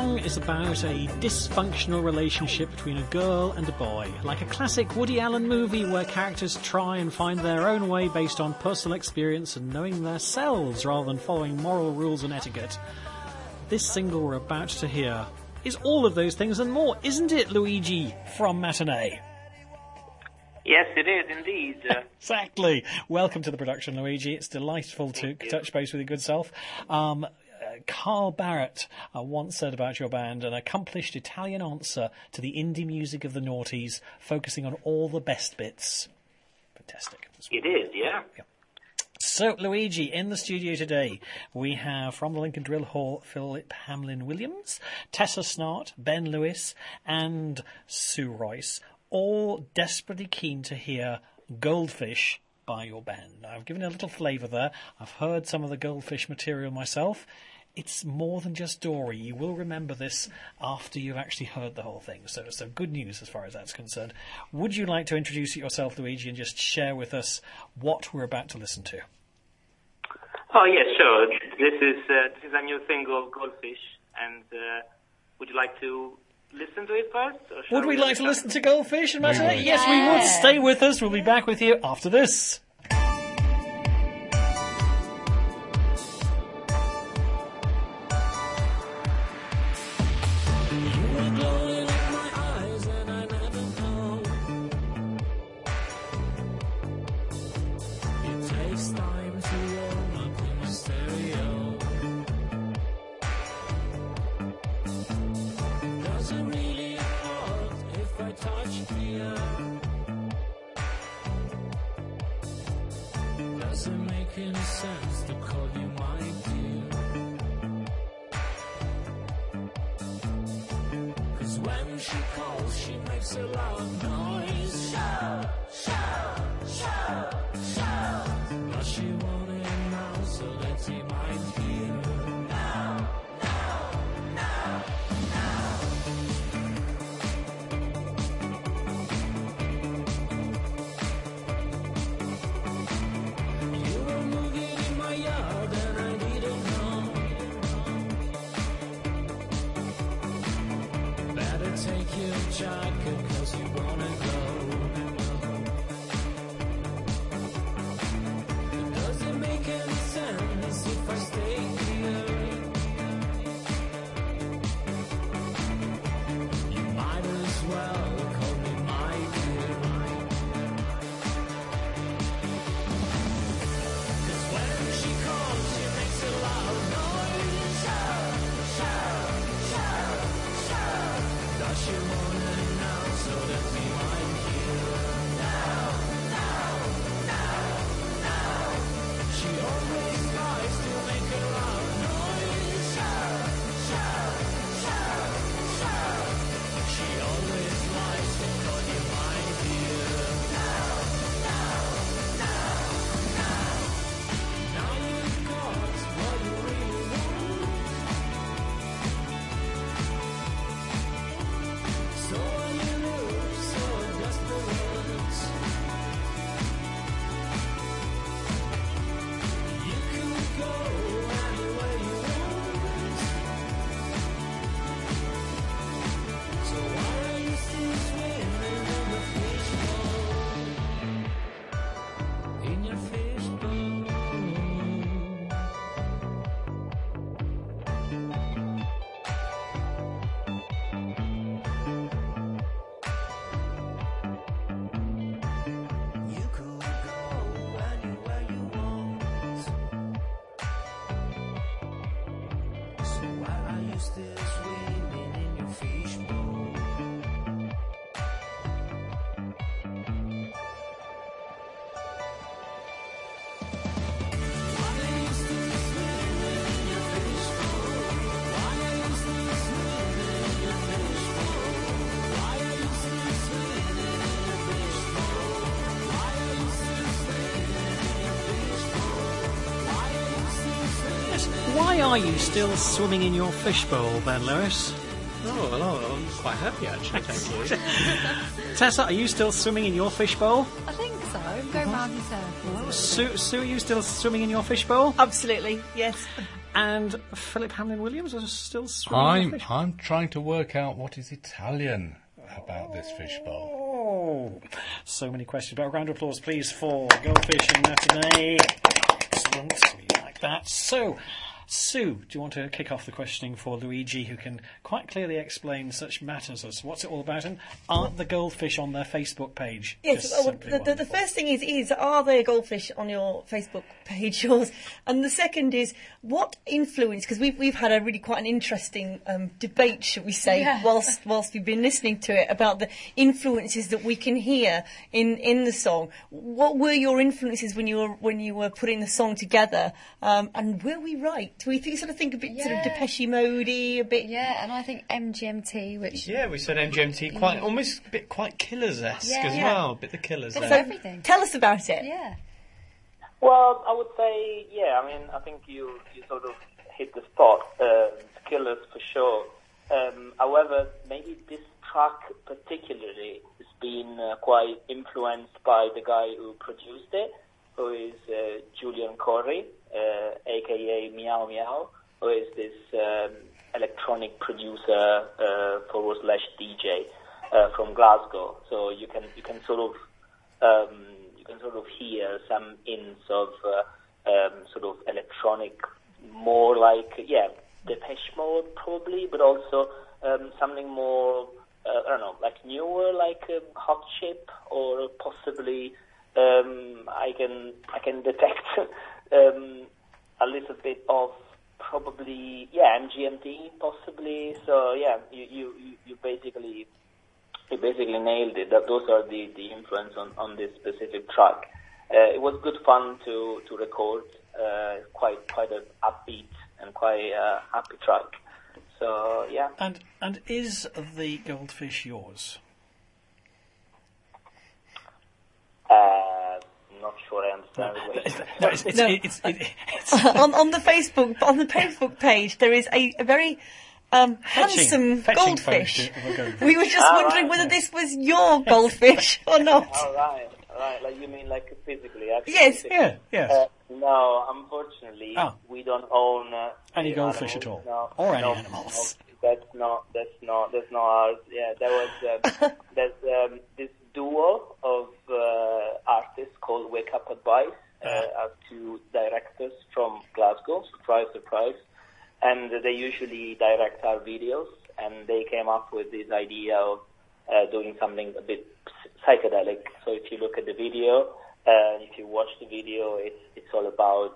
song is about a dysfunctional relationship between a girl and a boy, like a classic Woody Allen movie where characters try and find their own way based on personal experience and knowing themselves rather than following moral rules and etiquette. This single we're about to hear is all of those things and more, isn't it, Luigi from Matinee? Yes, it is indeed. Exactly. Welcome to the production, Luigi. It's delightful to touch base with your good self. Carl Barrett once said about your band, an accomplished Italian answer to the indie music of the noughties, focusing on all the best bits. Fantastic. It is, yeah. So, Luigi, in the studio today, we have from the Lincoln Drill Hall, Philip Hamlin-Williams, Tessa Snart, Ben Lewis, and Sue Royce, all desperately keen to hear Goldfish by your band. Now, I've given a little flavour there. I've heard some of the Goldfish material myself. It's more than just Dory. You will remember this after you've actually heard the whole thing. So good news as far as that's concerned. Would you like to introduce yourself, Luigi, and just share with us what we're about to listen to? Oh, yes, sure. This is a new single, Goldfish, and would you like to listen to it first? Would we like to listen to Goldfish and Matinee? Yes, we would. Stay with us. We'll be back with you after this. Why are you still swimming in your fishbowl, Ben Lewis? Oh, hello. I'm quite happy, actually, thank you. Tessa, are you still swimming in your fishbowl? I think so. I'm going round in circles. Sue, are you still swimming in your fishbowl? Absolutely, yes. And Philip Hamlin-Williams is still swimming the fish. I'm trying to work out what is Italian about this fishbowl. Oh, so many questions. But a round of applause, please, for Goldfish and Matinee. Excellent. We like that. So, Sue, do you want to kick off the questioning for Luigi, who can quite clearly explain such matters as what's it all about, and aren't the goldfish on their Facebook page? Yes, the first thing is are there goldfish on your Facebook page, yours? And the second is, what influence, because we've had a really quite an interesting debate, should we say, whilst we've been listening to it, about the influences that we can hear in the song. What were your influences when you were putting the song together? And were we right? Do we sort of think a bit sort of Depeche Mode-y, a bit? Yeah, and I think MGMT, which... Yeah, we said MGMT, almost a bit quite Killers-esque as well, a bit the Killers. Bit of everything. Tell us about it. Yeah. Well, I would say, I think you sort of hit the spot. Killers for sure. However, maybe this track particularly has been quite influenced by the guy who produced it, who is Julian Corey, a.k.a. Meow Meow, who is this electronic producer / DJ from Glasgow. So you can sort of hear some hints of sort of electronic, more like Depeche Mode probably, but also something more like newer, like Hot Chip, or possibly I can detect a little bit of probably MGMT possibly. So you basically nailed it. Those are the influence on this specific track. It was good fun to record. Quite an upbeat and quite happy track. So yeah. And is the goldfish yours? Not sure I understand on the Facebook page there is a very handsome goldfish. We were just wondering whether this was your goldfish or not. All right. Like you mean like physically? Actually. Yes. Yes. No, unfortunately, we don't own any goldfish animals. at all, or any animals. No, that's not ours. Yeah, there was there's this duo of artists called Wake Up Advice, are two directors from Glasgow, surprise, and they usually direct our videos, and they came up with this idea of doing something a bit psychedelic. So if you look at the video, if you watch the video, it's all about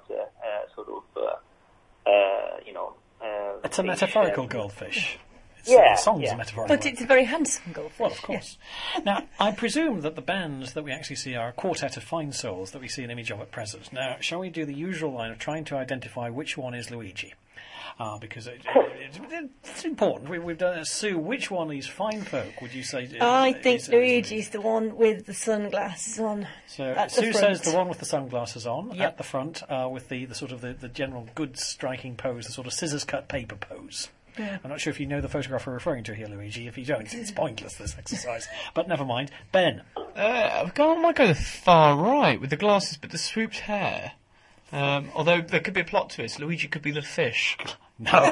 it's a metaphorical goldfish. The song's metaphorical. But it's a very handsome goldfish. Well, of course. Now, I presume that the bands that we actually see are a quartet of fine souls that we see an image of at present. Now, shall we do the usual line of trying to identify which one is Luigi? Because it's important. We've done Sue, which one of these fine folk would you say? I think Luigi's the one with the sunglasses on. So Sue says the one with the sunglasses on at the front, with the sort of the general good striking pose, the sort of scissors cut paper pose. Yeah. I'm not sure if you know the photograph we're referring to here, Luigi. If you don't, it's pointless, this exercise. But never mind. Ben. I might go the far right with the glasses but the swooped hair. Although there could be a plot twist. Luigi could be the fish. No.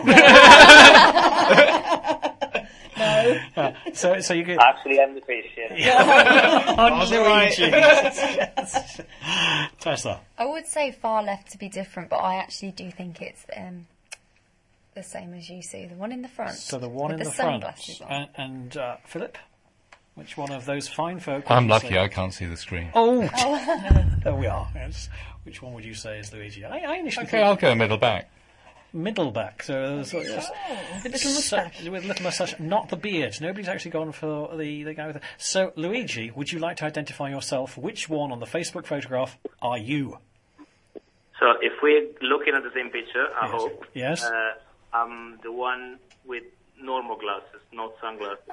No. So you could... Actually, I'm the fish, On Luigi. Yes. Tessa. I would say far left to be different, but I actually do think it's... the same as you see, the one in the front. So the one in the front. And Philip, which one of those fine folk? I'm lucky, I can't see the screen. Oh, there we are. Yes. Which one would you say is Luigi? I initially Okay, I'll go middle back. Middle back. So yes. The little moustache. With little moustache, not the beard. Nobody's actually gone for the guy with the... So, Luigi, would you like to identify yourself? Which one on the Facebook photograph are you? So if we're looking at the same picture, I hope. Yes. I'm the one with normal glasses, not sunglasses.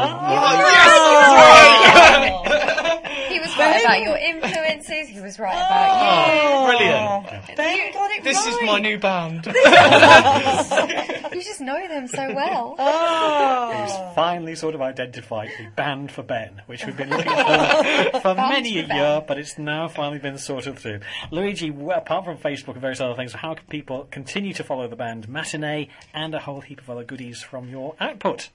He was right about your influences. He was right about you. Brilliant. Ben got it This right. is my new band. You just know them so well. He's finally finally sort of identified the band for Ben, which we've been looking for many a year, but it's now finally been sorted through. Luigi, apart from Facebook and various other things, how can people continue to follow the band Matinee and a whole heap of other goodies from your output?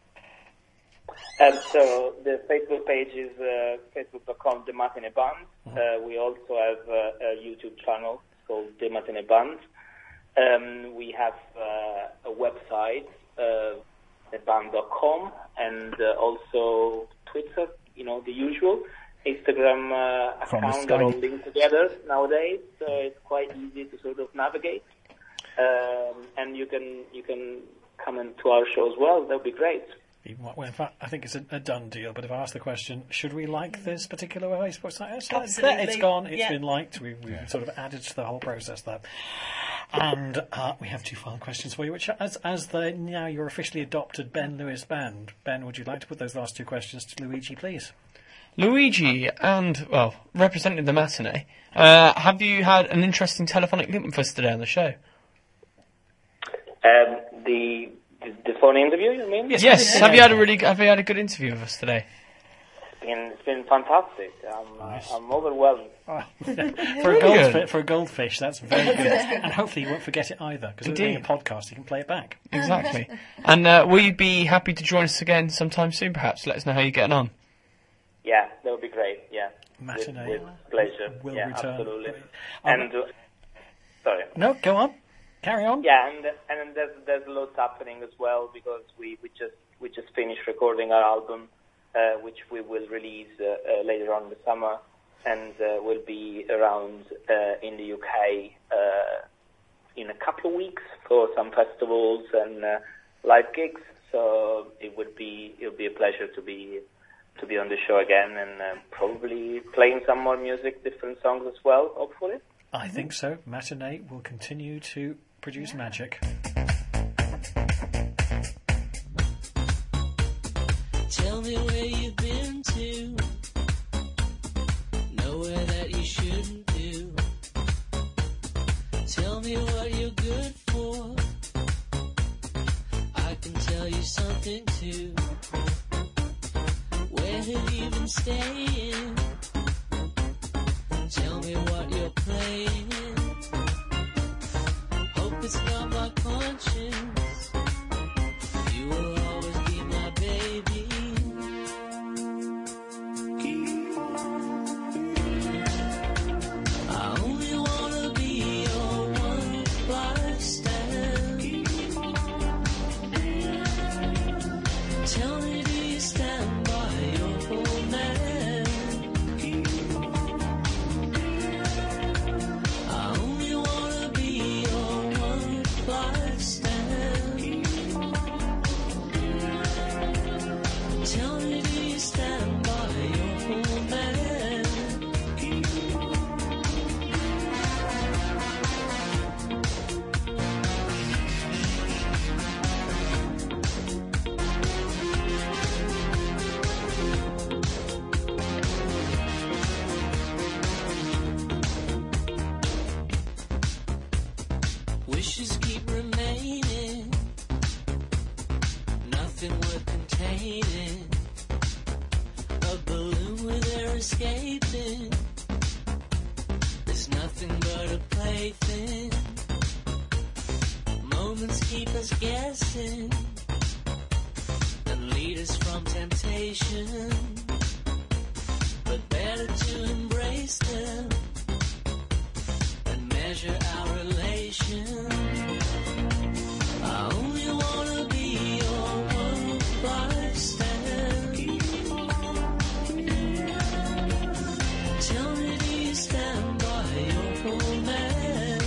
So the Facebook page is facebook.com The Matinee Band. We also have a YouTube channel called The Matinee Band. We have a website, theband.com, and also Twitter, the usual. Instagram account are all linked together nowadays, so it's quite easy to sort of navigate. And you can come into our show as well. That would be great. Well, in fact, I think it's a done deal, but if I ask the question, should we like this particular Facebook site? Absolutely. It's gone, it's been liked, we've sort of added to the whole process there. And we have two final questions for you, which now you're officially adopted Ben Lewis band. Ben, would you like to put those last two questions to Luigi, please? Luigi, and, well, representing the Matinee, have you had an interesting telephonic link with us today on the show? The phone interview, you mean? Yes. Have you had a good interview with us today? It's been fantastic. I'm overwhelmed. For a goldfish, that's very good. And hopefully you won't forget it either, because it's being a podcast, you can play it back. Exactly. And will you be happy to join us again sometime soon, perhaps? Let us know how you're getting on. Yeah, that would be great, yeah. Matinee with pleasure. will yeah, return. Absolutely. And, sorry. No, go on. Carry on. Yeah, and there's loads happening as well, because we just finished recording our album, which we will release later on in the summer, and will be around in the UK in a couple of weeks for some festivals and live gigs. So it'll be a pleasure to be on the show again, and probably playing some more music, different songs as well, hopefully. I think so. Matinee will continue to produce magic. Tell me where you've been to, nowhere that you shouldn't do. Tell me what you're good for, I can tell you something too. Where have you been staying? Tell me what you're playing. Hope it's not my conscience. You will always be my baby. I only wanna be your one life stand. Tell me, do you stand by your old man? I only wanna be your one life stand. Tell me, do you stand by your old man? Wishes keep remaining, nothing worth containing. A balloon with air escaping, there's nothing but a plaything. Moments keep us guessing and lead us from temptation, but better to embrace them and measure our relation. I only wanna be your one life stand. Tell me, do you stand by your old man?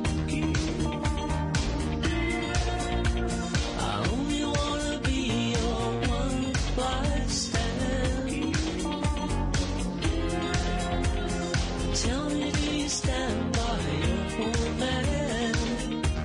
I only wanna be your one life stand. Tell me, do you stand by your old man?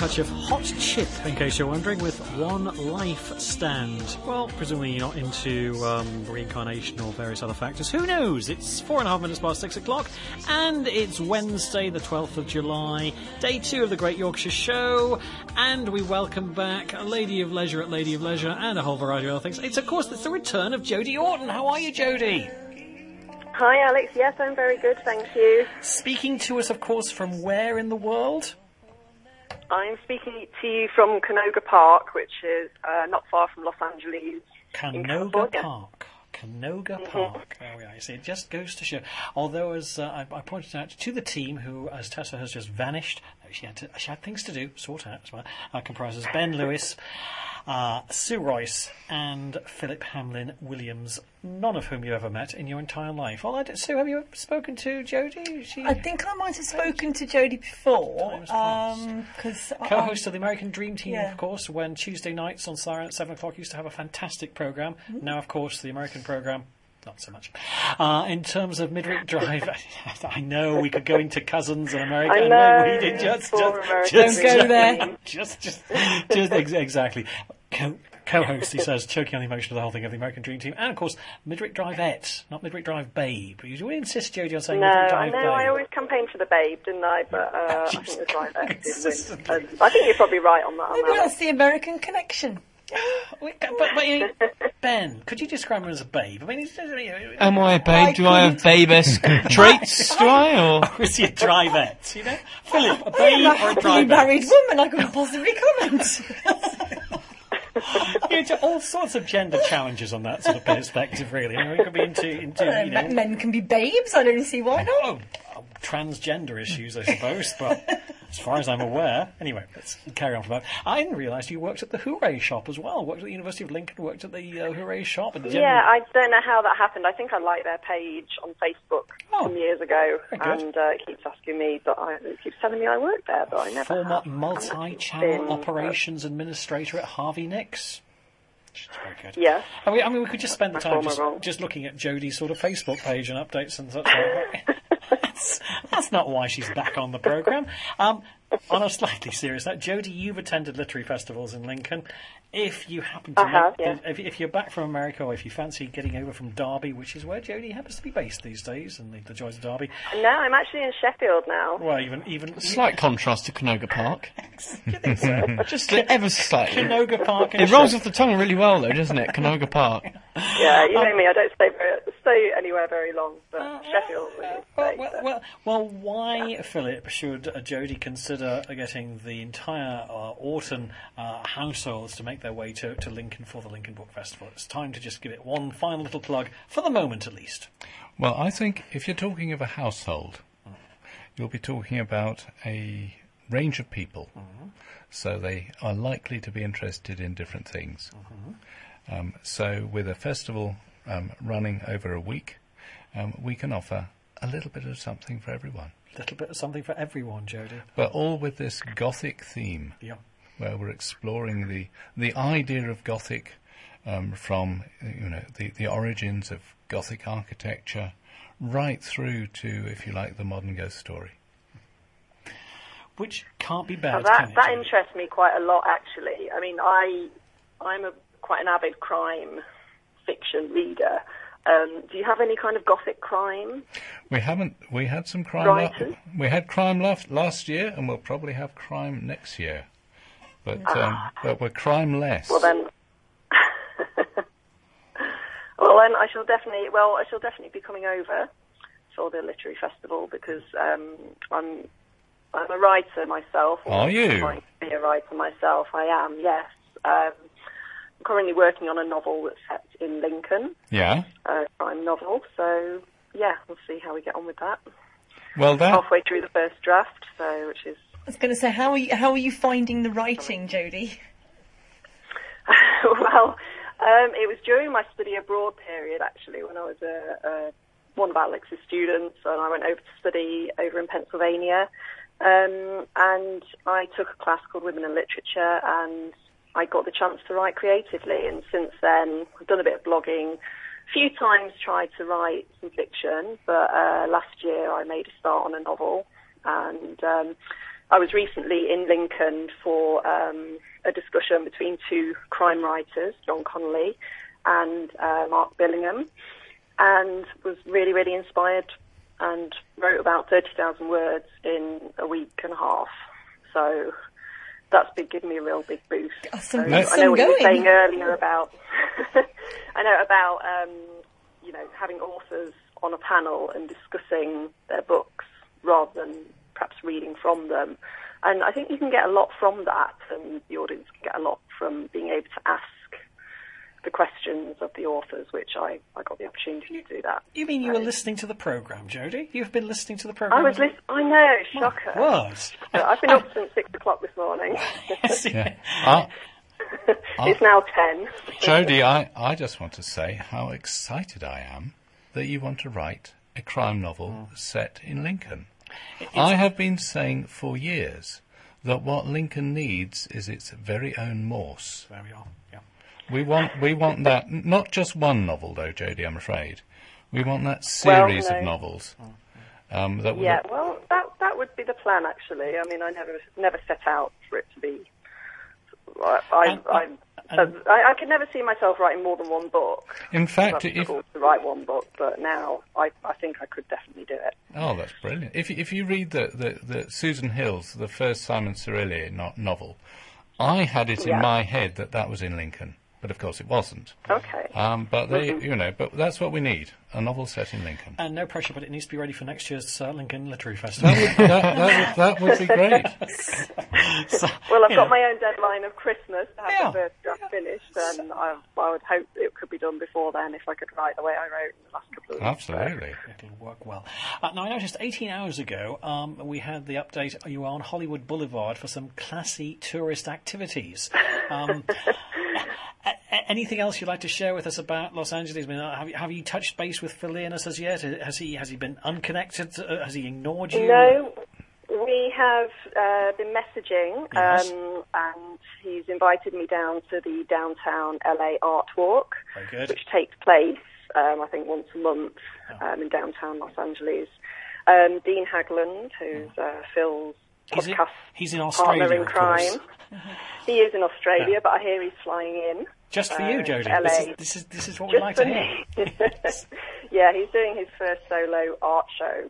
touch of hot chip, in case you're wondering, with One Life Stand. Well, presumably you're not into reincarnation or various other factors. Who knows? It's 4.5 minutes past 6 o'clock, and it's Wednesday, the 12th of July, day 2 of the Great Yorkshire Show, and we welcome back a Lady of Leisure at Lady of Leisure and a whole variety of other things. It's, of course, it's the return of Jodie Orton. How are you, Jodie? Hi, Alex. Yes, I'm very good, thank you. Speaking to us, of course, from where in the world? I'm speaking to you from Canoga Park, which is not far from Los Angeles. Canoga Park. Canoga Park. There we are. You see, it just goes to show. Although, as I pointed out to the team, who, as Tessa has just vanished, she had things to do, sort out as well, comprises Ben Lewis, Sue Royce, and Philip Hamlin Williams, none of whom you ever met in your entire life. Well, Sue, have you ever spoken to Jodie? I think I might have spoken to Jodie before. Because co-host of the American Dream Team, of course, when Tuesday nights on Siren at 7 o'clock used to have a fantastic programme. Mm-hmm. Now, of course, the American programme, not so much. In terms of Midweek Drive, I know we could go into cousins in America. I know. We did just don't go there. Just exactly. Co-host, he says, choking on the emotion of the whole thing of the American Dream Team, and of course Midweek Drive-ette, not Midweek Drive Babe. You would insist, Jodie, on saying Midweek Drive Babe. No, I always campaign for the Babe, didn't I? But I think the Drive-ette did win. I think you're probably right on that. Maybe that's the American connection. But Ben, could you describe him as a babe? I mean, am I a babe? Do I have babe-esque traits? Do I? Or is he a drivette? You know, Philip, a babe or a I'm a drivette? married woman. I couldn't possibly comment. All sorts of gender challenges on that sort of perspective, really. I mean, we could be into men can be babes. I don't see why not. Transgender issues, I suppose, but as far as I'm aware. Anyway, let's carry on from that. I didn't realise you worked at the Hooray Shop as well. Worked at the University of Lincoln, worked at the Hooray Shop. And yeah, I don't know how that happened. I think I liked their page on Facebook some years ago, and it keeps asking me, it keeps telling me I worked there, but I never Former have. multi-channel operations administrator at Harvey Nicks. Which is very good. Yes. I mean, we could just spend the time just looking at Jodie's sort of Facebook page and updates and such like that. That's not why she's back on the programme. On a slightly serious note, Jodie, you've attended literary festivals in Lincoln. If you happen to if you're back from America, or if you fancy getting over from Derby, which is where Jodie happens to be based these days, and the joys of Derby. No, I'm actually in Sheffield now. Well, even slight contrast to Canoga Park. You think so? Just ever slightly. Canoga Park. It rolls off the tongue really well, though, doesn't it? Canoga Park. Yeah, you know me. I don't stay anywhere very long, but Sheffield. Well, why, Philip, should Jodie consider getting the entire Orton households to make their way to Lincoln for the Lincoln Book Festival? It's time to just give it one final little plug, for the moment at least. Well, I think if you're talking of a household, you'll be talking about a range of people. Mm-hmm. So they are likely to be interested in different things. Mm-hmm. So with a festival running over a week, we can offer a little bit of something for everyone. A little bit of something for everyone, Jodie. But all with this Gothic theme, where we're exploring the idea of Gothic from the origins of Gothic architecture right through to, if you like, the modern ghost story. Which can't be bad. That interests me quite a lot, actually. I mean, I'm quite an avid crime fiction reader. Do you have any kind of Gothic crime? We haven't. We had some crime. We had crime last year, and we'll probably have crime next year. But we're crime-less. Well then, I shall definitely be coming over for the literary festival because I'm a writer myself. Are you? I'm trying to be a writer myself. I am. Yes. I'm currently working on a novel that's set in Lincoln. Yeah. A crime novel. So yeah, we'll see how we get on with that. Well, halfway through the first draft, which is. I was going to say, how are you finding the writing, Jodie? Well, it was during my study abroad period, actually, when I was one of Alex's students, and I went over to study over in Pennsylvania, and I took a class called Women in Literature, and I got the chance to write creatively, and since then I've done a bit of blogging, a few times tried to write some fiction, but last year I made a start on a novel, and I was recently in Lincoln for a discussion between two crime writers, John Connolly and Mark Billingham, and was really, really inspired and wrote about 30,000 words in a week and a half. So that's given me a real big boost. So I know what you were saying earlier about, having authors on a panel and discussing their books rather than perhaps reading from them. And I think you can get a lot from that, and the audience can get a lot from being able to ask the questions of the authors, which I got the opportunity to do that. You mean you were listening to the programme, Jodie? You've been listening to the programme? I was listening. I know, shocker. What? I've been up since 6 o'clock this morning. Yeah. It's now 10. Jodie, I just want to say how excited I am that you want to write a crime novel set in Lincoln. I have been saying for years that what Lincoln needs is its very own Morse. There we are, yeah. We want that, not just one novel though, Jodie, I'm afraid. We want that series of novels. That would be the plan, actually. I mean, I never set out for it to be... I could never see myself writing more than one book. In fact, if to write one book, but now I think I could definitely do it. Oh, that's brilliant! If you read the Susan Hill's, the first Simon Cyrilier novel, I had it in my head that was in Lincoln, but of course it wasn't. Okay. But that's what we need: a novel set in Lincoln. And no pressure, but it needs to be ready for next year's Lincoln Literary Festival. That would be great. Well, I've got my own deadline of Christmas to have the first draft finished, and I would hope it could be done before then if I could write the way I wrote in the last couple of weeks. Absolutely. It'll work well. Now, I noticed 18 hours ago we had the update, you were on Hollywood Boulevard for some classy tourist activities. Anything else you'd like to share with us about Los Angeles? I mean, have you touched base with Phil Leonis as yet? Has he been unconnected? Has he ignored you? No, we have been messaging, and he's invited me down to the downtown LA Art Walk, which takes place, I think, once a month in downtown Los Angeles. Dean Hagland, who's Phil's podcast he's in Australia, partner in crime. He is in Australia, but I hear he's flying in. Just for you, Jodie. LA. This is what we like to hear. Yeah, he's doing his first solo art show,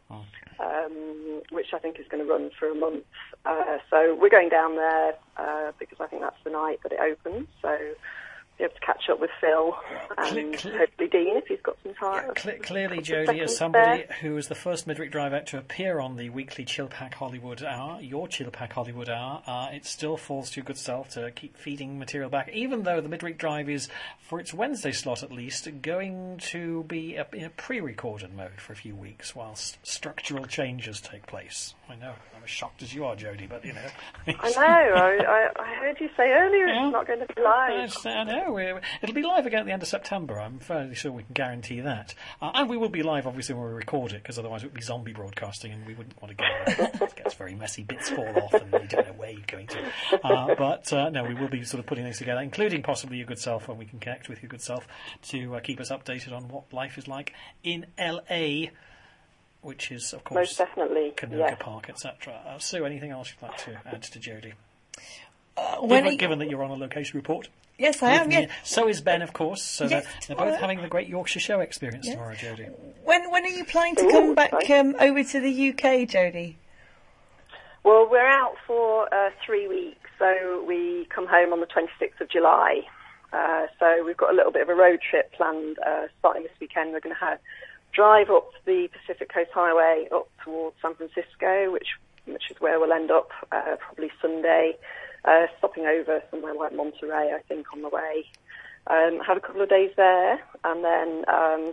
which I think is going to run for a month. So we're going down there because I think that's the night that it opens. So be able to catch up with Phil and hopefully Dean if he's got some time. Clearly, Jodie, as somebody who was the first Midweek Drive Out to appear on the weekly Chillpack Hollywood Hour, your Chillpack Hollywood Hour, it still falls to your good self to keep feeding material back, even though the Midweek Drive is, for its Wednesday slot at least, going to be in a pre-recorded mode for a few weeks whilst structural changes take place. I know, I'm as shocked as you are, Jodie, but you know. I know, I heard you say earlier it's not going to be live. I know. It'll be live again at the end of September. I'm fairly sure we can guarantee that. And we will be live, obviously, when we record it, because otherwise it would be zombie broadcasting, and we wouldn't want to go. It gets very messy. Bits fall off, and you don't know where you're going to. No, we will be sort of putting these together, including possibly your good self, when we can connect with your good self to keep us updated on what life is like in LA, which is, of course, most definitely Canoga Park, etc. Sue, anything else you'd like to add to Jodie? Given that you're on a location report. Yes, I am, yeah. So is Ben, of course. So they're both having the Great Yorkshire Show experience tomorrow, Jodie. When are you planning to come back over to the UK, Jodie? Well, we're out for 3 weeks, so we come home on the 26th of July. So we've got a little bit of a road trip planned starting this weekend. We're going to drive up the Pacific Coast Highway up towards San Francisco, which is where we'll end up probably Sunday. Stopping over somewhere like Monterey, I think, on the way. Have a couple of days there, and then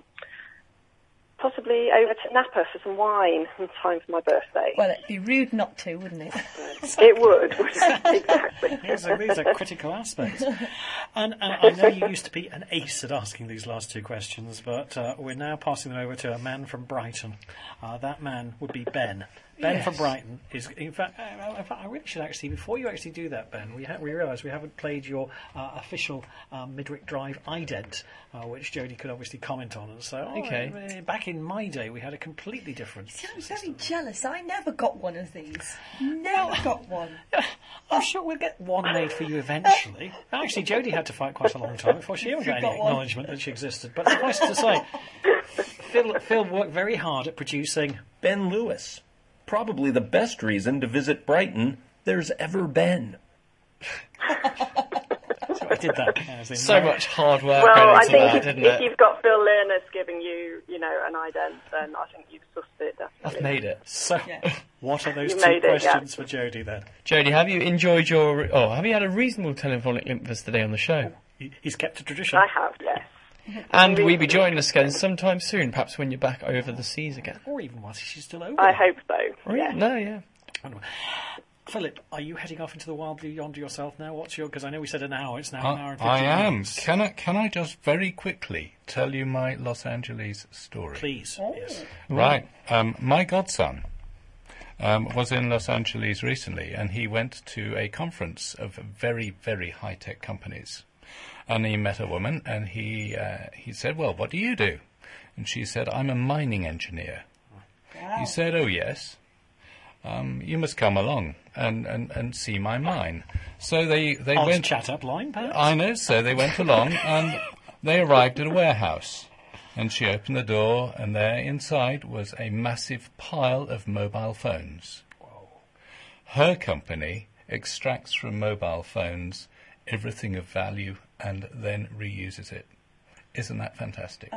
possibly over to Napa for some wine in time for my birthday. Well, it'd be rude not to, wouldn't it? It would, exactly. These are critical aspects. And I know you used to be an ace at asking these last two questions, but we're now passing them over to a man from Brighton. That man would be Ben. Ben for Brighton is, in fact, I really should actually, before you actually do that, Ben, we realise we haven't played your official Midwick Drive ident, which Jodie could obviously comment on and say, Okay. Back in my day, we had a completely different See, I'm system. very jealous. I never got one of these. Never got one. I'm sure we'll get one made for you eventually. Actually, Jodie had to fight quite a long time before she ever got any got one. acknowledgement that she existed. But suffice to say, Phil worked very hard at producing. Ben Lewis. Probably the best reason to visit Brighton there's ever been. So I did that. as in So much hard work Well, I went into think that, didn't if it? you've got Phil Linus giving you, an ident, then I think you've sussed it, definitely. I've made it. So, what are those You two made it, yeah. questions for Jodie then? Jodie, have you enjoyed have you had a reasonable telephonic link with us today on the show? He's kept a tradition. I have, yes. And will you be joining us again sometime soon, perhaps when you're back over the seas again? Or even whilst she's still over. I hope so, Oh, yes. No, yeah. Philip, are you heading off into the wild beyond yourself now? What's your? Because I know we said an hour. It's now an hour and 50 I am. minutes. Can I just very quickly tell you my Los Angeles story? Please. Yes. Right. My godson was in Los Angeles recently, and he went to a conference of very, very high-tech companies. And he met a woman, and he said, "Well, what do you do?" And she said, "I'm a mining engineer." He said, "Oh, yes. You must come along and see my mine." So they Odd went. chat up line, perhaps? I know. So they went along, and they arrived at a warehouse. And she opened the door, and there inside was a massive pile of mobile phones. Her company extracts from mobile phones everything of value and then reuses it. Isn't that fantastic?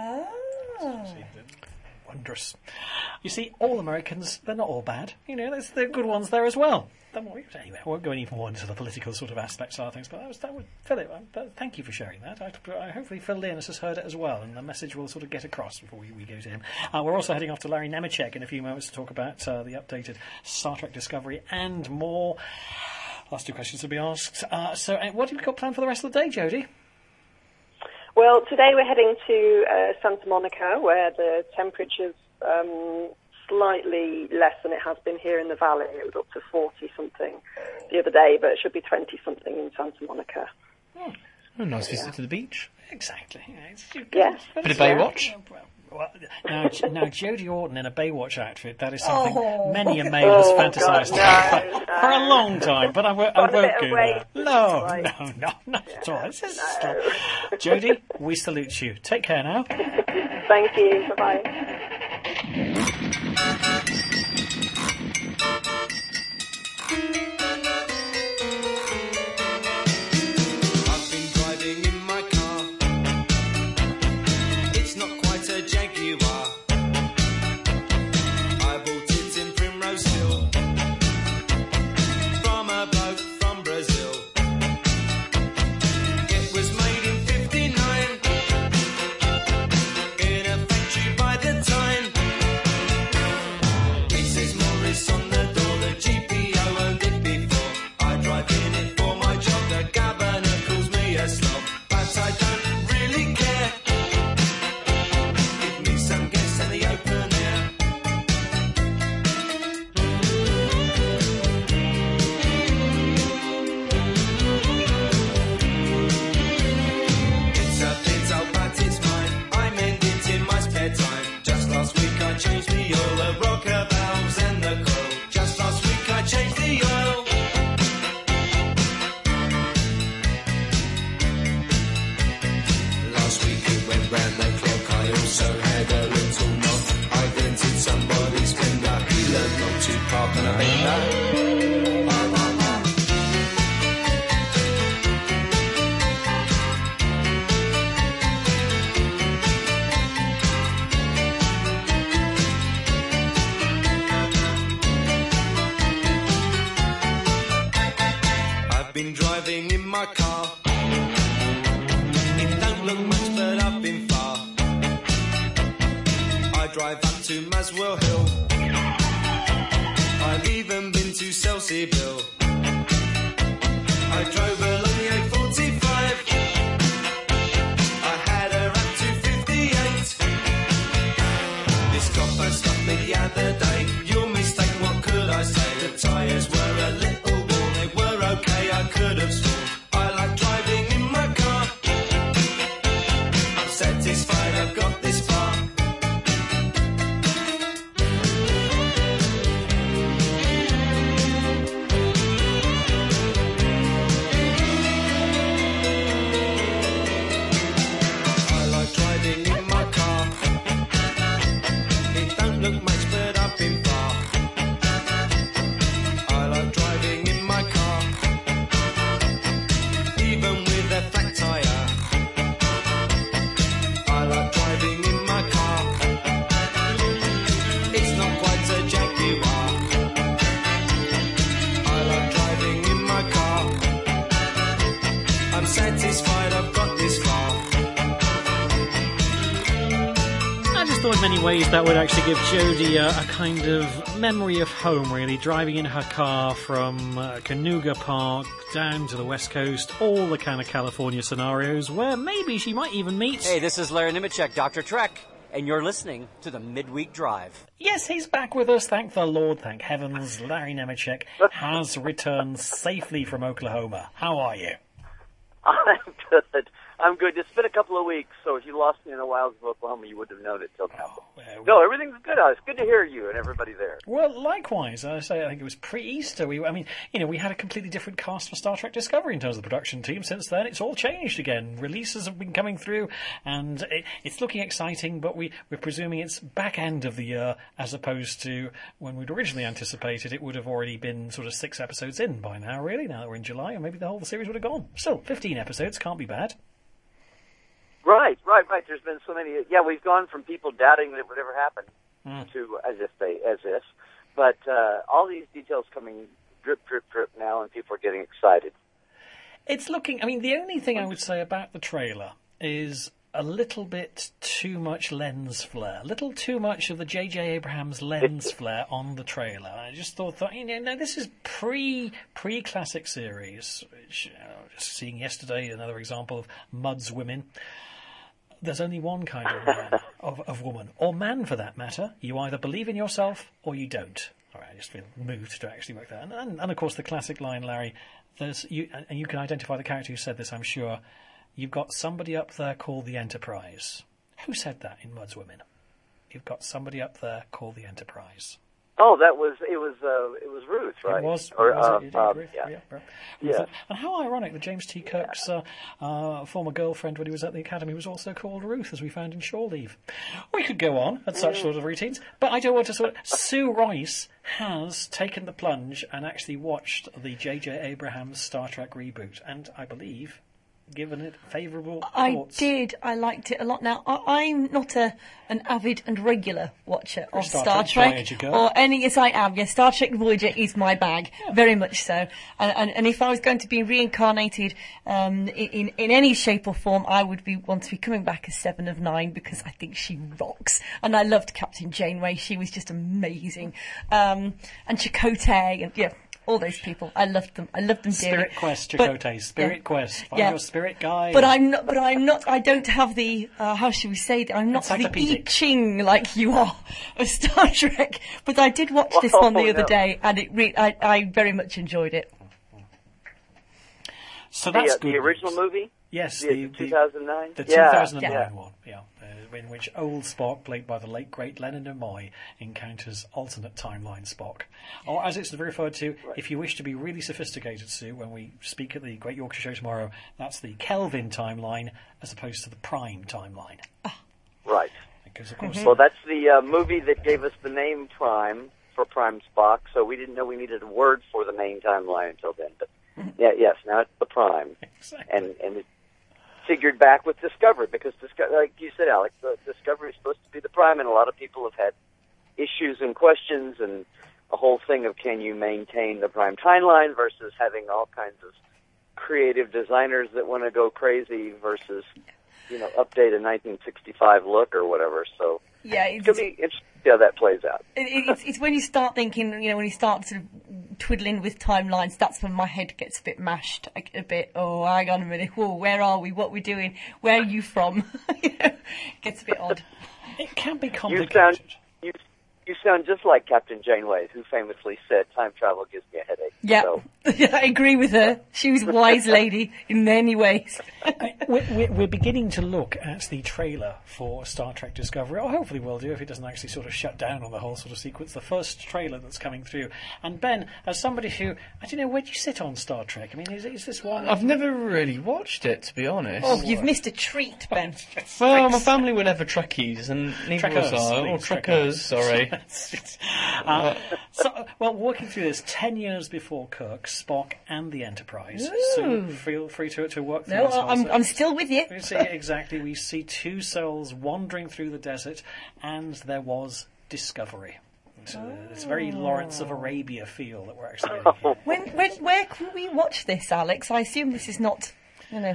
Wondrous. You see, all Americans, they're not all bad. There's the good ones there as well. Anyway, I won't go any more into the political sort of aspects of things, but Philip, thank you for sharing that. Hopefully Phil Linus has heard it as well, and the message will sort of get across before we go to him. We're also heading off to Larry Nemeczek in a few moments to talk about the updated Star Trek Discovery and more. Last two questions to be asked. So what have you got planned for the rest of the day, Jodie? Well, today we're heading to Santa Monica, where the temperature's slightly less than it has been here in the valley. It was up to 40-something the other day, but it should be 20-something in Santa Monica. Oh, nice visit to the beach. Exactly. Yes. Bit of Baywatch. Now, Jodie Orton in a Baywatch outfit, that is something many a male has fantasised about for a long time, but I won't do that. No, not at all. Jodie, we salute you. Take care now. Thank you. Bye-bye. I've been driving in my car. It's not quite a Jaguar. I bought it in Primrose Hill from a bloke from Brazil. It was made in 59 in a factory by the Tyne. It says Morris on the door, the GPO owned it before. I drive in it for my job, the governor calls me a slob, but I don't really care. Give me some gas in the open air. It's a pizza, but it's mine. I mend it in my spare time. Just last week I changed the oil, the rocker valves and the coil. Just last week I changed the oil. Last week it went round the clock. I also had a little knock. I dented somebody's fender. He learned not to park on a bender. I've been driving in my car. It don't look much, but I've been far. I drive up to Maswell Hill. I've even been to Selseyville. I drove along the A45. I had her up to 58. This copper stopped me the other day. Your mistake, what could satisfied I've got this far. I just thought in many ways that would actually give Jodie a kind of memory of home, really, driving in her car from Canoga Park down to the West Coast, all the kind of California scenarios where maybe she might even meet... Hey, this is Larry Nemeczek, Dr. Trek, and you're listening to the Midweek Drive. Yes, he's back with us, thank the Lord, thank heavens. Larry Nemeczek has returned safely from Oklahoma. How are you? I'm good. It's been a couple of weeks, so if you lost me in the wilds of Oklahoma, you wouldn't have known it till now. No, everything's good. It's good to hear you and everybody there. Well, likewise. I think it was pre-Easter. We had a completely different cast for Star Trek Discovery in terms of the production team. Since then, it's all changed again. Releases have been coming through, and it's looking exciting, but we're presuming it's back end of the year as opposed to when we'd originally anticipated it would have already been sort of 6 episodes in by now, really, now that we're in July, and maybe the whole series would have gone. Still, 15 episodes, can't be bad. Right. There's been so many. Yeah, we've gone from people doubting that it would ever happen to as if. But all these details coming drip now, and people are getting excited. It's looking. I mean, the only thing I would say about the trailer is a little bit too much lens flare, a little too much of the J.J. Abrams lens flare on the trailer. I just thought, this is pre-classic series. Which, just seeing yesterday another example of Mudd's women. There's only one kind of man, of woman, or man for that matter. You either believe in yourself or you don't. All right, I just feel moved to actually work that. And of course, the classic line, Larry, and you can identify the character who said this, I'm sure. You've got somebody up there called the Enterprise. Who said that in Mudd's Women? You've got somebody up there called the Enterprise. Oh, it was Ruth, right? It was Ruth? Yeah. And how ironic that James T. Kirk's former girlfriend when he was at the Academy was also called Ruth, as we found in Shore Leave. We could go on at such sort of routines, but I don't want to Sue Royce has taken the plunge and actually watched the J.J. Abrams Star Trek reboot, and I believe given it favourable thoughts. I did. I liked it a lot. Now, I'm not an avid and regular watcher of Star Trek or any. Yes, I am. Yes, Star Trek Voyager is my bag, very much so. And if I was going to be reincarnated in any shape or form, I would want to be coming back as 7 of 9 because I think she rocks. And I loved Captain Janeway. She was just amazing. And Chakotay and all those people. I loved them. I loved them dearly. Spirit Quest, Chakotay. Spirit Quest. Find your spirit guide. But I'm not. I don't have the. How should we say that? I'm not the I Ching like you are of Star Trek. But I did watch this one the other day, and I very much enjoyed it. So that's good. The original movie. Yes, the 2009. The 2009 one. Yeah. In which old Spock, played by the late great Leonard Nimoy, encounters alternate timeline Spock. Or as it's referred to, if you wish to be really sophisticated, Sue, when we speak at the Great Yorkshire Show tomorrow, that's the Kelvin timeline as opposed to the Prime timeline. Right. Because, of course, well, that's the movie that gave us the name Prime for Prime Spock, so we didn't know we needed a word for the main timeline until then. But now it's the Prime. Exactly. And it figured back with Discovery, because like you said, Alex, Discovery is supposed to be the Prime, and a lot of people have had issues and questions and a whole thing of can you maintain the Prime timeline versus having all kinds of creative designers that want to go crazy versus, update a 1965 look or whatever. So it's going to be interesting to see how that plays out. It's when you start thinking, when you start sort of twiddling with timelines, that's when my head gets a bit mashed, a bit, oh, hang on a minute, whoa, where are we, what are we doing, where are you from? It gets a bit odd. It can be complicated. You sound just like Captain Janeway, who famously said, time travel gives me a headache. Yeah, so. I agree with her. She was a wise lady in many ways. We're beginning to look at the trailer for Star Trek Discovery, or hopefully we'll do if it doesn't actually sort of shut down on the whole sort of sequence, the first trailer that's coming through. And Ben, as somebody who, I don't know, where do you sit on Star Trek? I mean, is this one... I've never really watched it, to be honest. Oh, you've missed a treat, Ben. Well, my family were never Trekkies, and neither was I. Or Trekkers, sorry. Working through this 10 years before Kirk, Spock, and the Enterprise. So feel free to work through this. I'm still with you. We see 2 souls wandering through the desert, and there was discovery. So it's very Lawrence of Arabia feel that we're actually getting here. Where can we watch this, Alex? I assume this is not,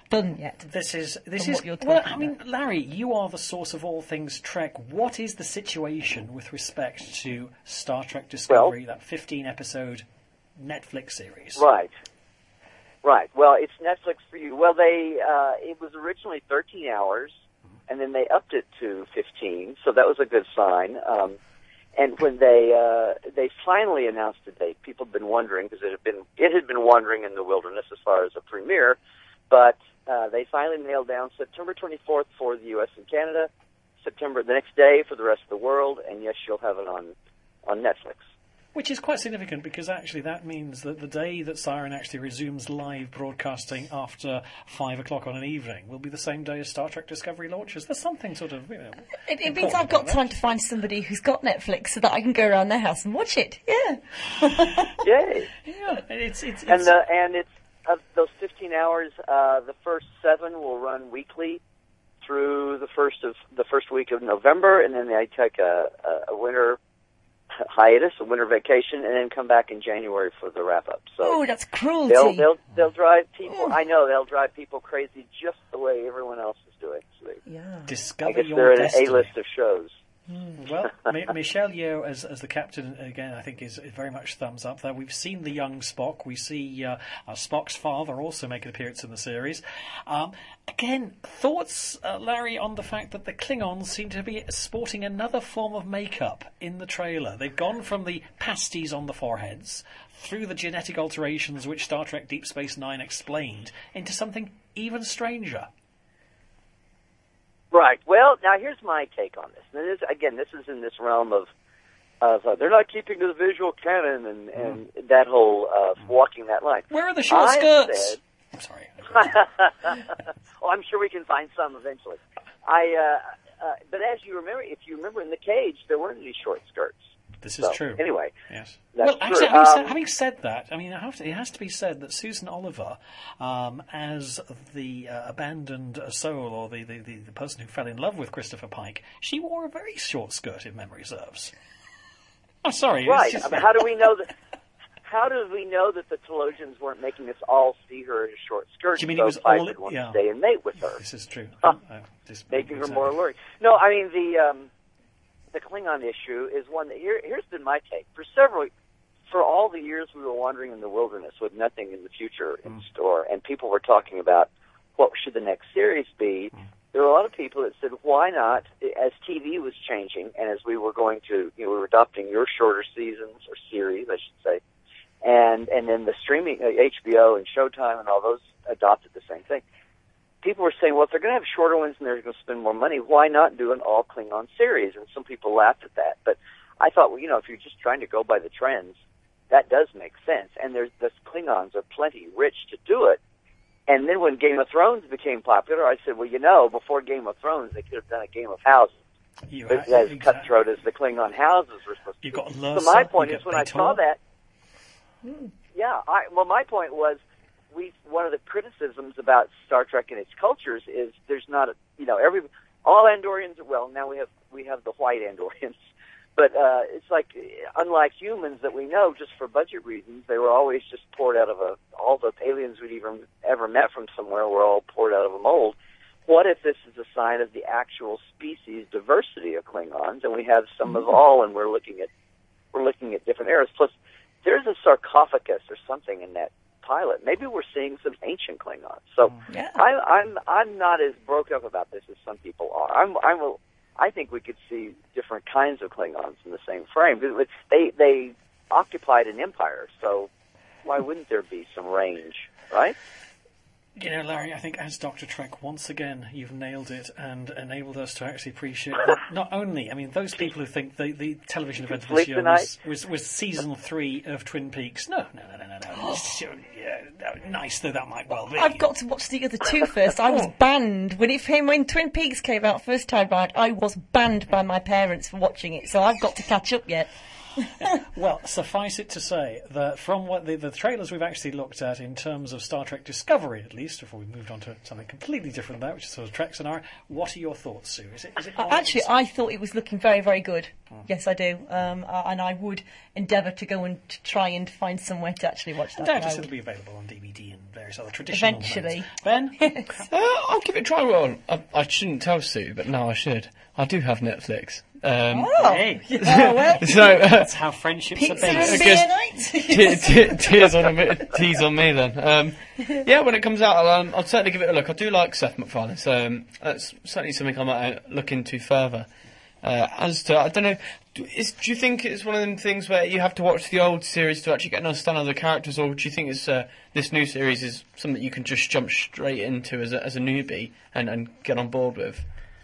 done yet. This is what you're well. talking I mean, Larry, you are the source of all things Trek. What is the situation with respect to Star Trek Discovery, that 15-episode Netflix series? Right. Well, it's Netflix for you. Well, it was originally 13 hours, and then they upped it to 15, so that was a good sign. And when they finally announced a date, people had been wondering, because it had been wandering in the wilderness as far as a premiere, but they finally nailed down September 24th for the U.S. and Canada, September the next day for the rest of the world, and yes, you'll have it on Netflix. Which is quite significant, because actually that means that the day that Siren actually resumes live broadcasting after 5 o'clock on an evening will be the same day as Star Trek Discovery launches. There's something sort of, It means I've got time to find somebody who's got Netflix so that I can go around their house and watch it. Yeah. Yay! Yeah, it's and it's of those 15 hours. The first 7 will run weekly through the first week of November, and then they take a winter hiatus, a winter vacation, and then come back in January for the wrap up. So that's cruelty. They'll drive people. I know they'll drive people crazy just the way everyone else is doing. So Discover I guess your they're in destiny. an A-list of shows. Well, Michelle Yeoh as the captain again, I think is very much thumbs up there. We've seen the young Spock. We see Spock's father also make an appearance in the series. Again, thoughts, Larry, on the fact that the Klingons seem to be sporting another form of makeup in the trailer. They've gone from the pasties on the foreheads through the genetic alterations which Star Trek Deep Space Nine explained into something even stranger. Right. Well, now here's my take on this. And this is in this realm of they're not keeping to the visual canon and that whole walking that line. Where are the short skirts? I'm sorry. Well, I'm sure we can find some eventually. But as you remember, if you remember in The Cage, there weren't any short skirts. This is true. Anyway, yes. Well, actually, having said that, I mean, it has to be said that Susan Oliver, as the abandoned soul or the person who fell in love with Christopher Pike, she wore a very short skirt, if memory serves. I'm sorry. Right. Just... I mean, how do we know that? How do we know that the Telosians weren't making us all see her in a short skirt? Do you mean so it was Pike all? would want Yeah. to stay and mate with her. This is true. Making her more alluring. No, I mean the Klingon issue is one that here's been my take for all the years we were wandering in the wilderness with nothing in the future in store, and people were talking about what should the next series be. There were a lot of people that said, why not, as TV was changing and as we were going to, we were adopting your shorter seasons or series, I should say, and then the streaming, HBO and Showtime and all those adopted the same thing. People were saying, well, if they're going to have shorter ones and they're going to spend more money, why not do an all-Klingon series? And some people laughed at that. But I thought, well, if you're just trying to go by the trends, that does make sense. And the Klingons are plenty rich to do it. And then when Game of Thrones became popular, I said, well, before Game of Thrones, they could have done a Game of Houses. As cutthroat as the Klingon houses were supposed to be. So my point is, when I saw that, my point was, one of the criticisms about Star Trek and its cultures is there's not all Andorians. Well, now we have the white Andorians, but it's like unlike humans that we know, just for budget reasons, they were always just poured out of all the aliens we'd even ever met from somewhere were all poured out of a mold. What if this is a sign of the actual species diversity of Klingons, and we have some of all, and we're looking at different eras. Plus, there's a sarcophagus or something in that pilot. Maybe we're seeing some ancient Klingons. So I'm not as broke up about this as some people are. I think we could see different kinds of Klingons in the same frame. They occupied an empire, so why wouldn't there be some range, right? Larry, I think as Dr. Trek, once again, you've nailed it and enabled us to actually appreciate that not only, those people who think the television event of this year was season 3 of Twin Peaks. No. Nice though that might well be. I've got to watch the other 2 first. I was banned when Twin Peaks came out first time round. I was banned by my parents for watching it, so I've got to catch up yet. Well, suffice it to say that from what the trailers we've actually looked at in terms of Star Trek Discovery, at least, before we moved on to something completely different than that, which is sort of Trek scenario, what are your thoughts, Sue? Is it Actually, I thought it was looking very, very good. Yes, I do. And I would endeavour to go and to try and find somewhere to actually watch that. Doubtless it'll be available on DVD and various other traditional Eventually. modes. Ben? I'll give it a try. Well, I shouldn't tell Sue, but no, I should. I do have Netflix. Hey. So That's how friendships are Pizza based. and beer night? tease on me then. Yeah, when it comes out, I'll certainly give it a look. I do like Seth MacFarlane, so that's certainly something I might look into further. As to, I don't know, do you think it's one of them things where you have to watch the old series to actually get an understanding of the characters, or do you think it's this new series is something you can just jump straight into as a newbie and get on board with?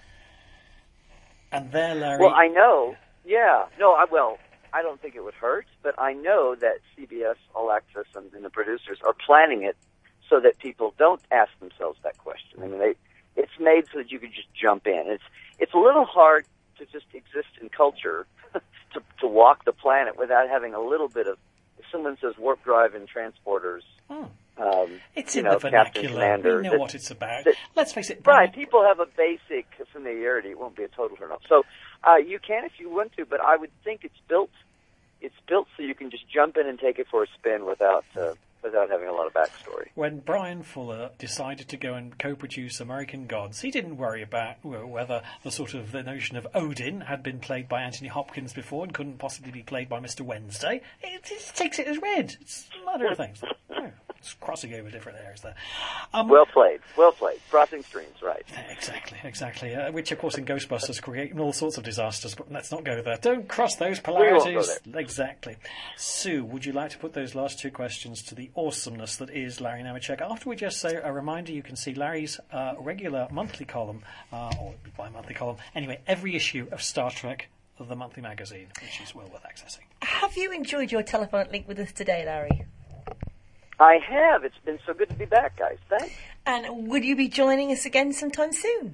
And there, Larry. Well, I know. Yeah. No, I don't think it would hurt, but I know that CBS All Access and the producers are planning it so that people don't ask themselves that question. I mean, it's made so that you can just jump in. It's a little hard to just exist in culture, to walk the planet without having a little bit of, if someone says warp drive and transporters, it's in the vernacular. We know what it's about. Let's face it, Brian. Right, people have a basic familiarity. It won't be a total turn off. So you can if you want to, but I would think it's built so you can just jump in and take it for a spin without having a lot of backstory. When Brian Fuller decided to go and co-produce American Gods, he didn't worry about whether the notion of Odin had been played by Anthony Hopkins before and couldn't possibly be played by Mr. Wednesday. It just takes it as read. It's a matter of things. It's crossing over different areas there. Well played. Crossing streams, right. Exactly. Which, of course, in Ghostbusters create all sorts of disasters, but let's not go there. Don't cross those polarities. We won't go there. Exactly. Sue, would you like to put those last two questions to the awesomeness that is Larry Nemeczek? After we just say a reminder, you can see Larry's regular monthly column, or bi-monthly column, anyway, every issue of Star Trek, the monthly magazine, which is well worth accessing. Have you enjoyed your telephonic link with us today, Larry? I have. It's been so good to be back, guys. Thanks. And would you be joining us again sometime soon?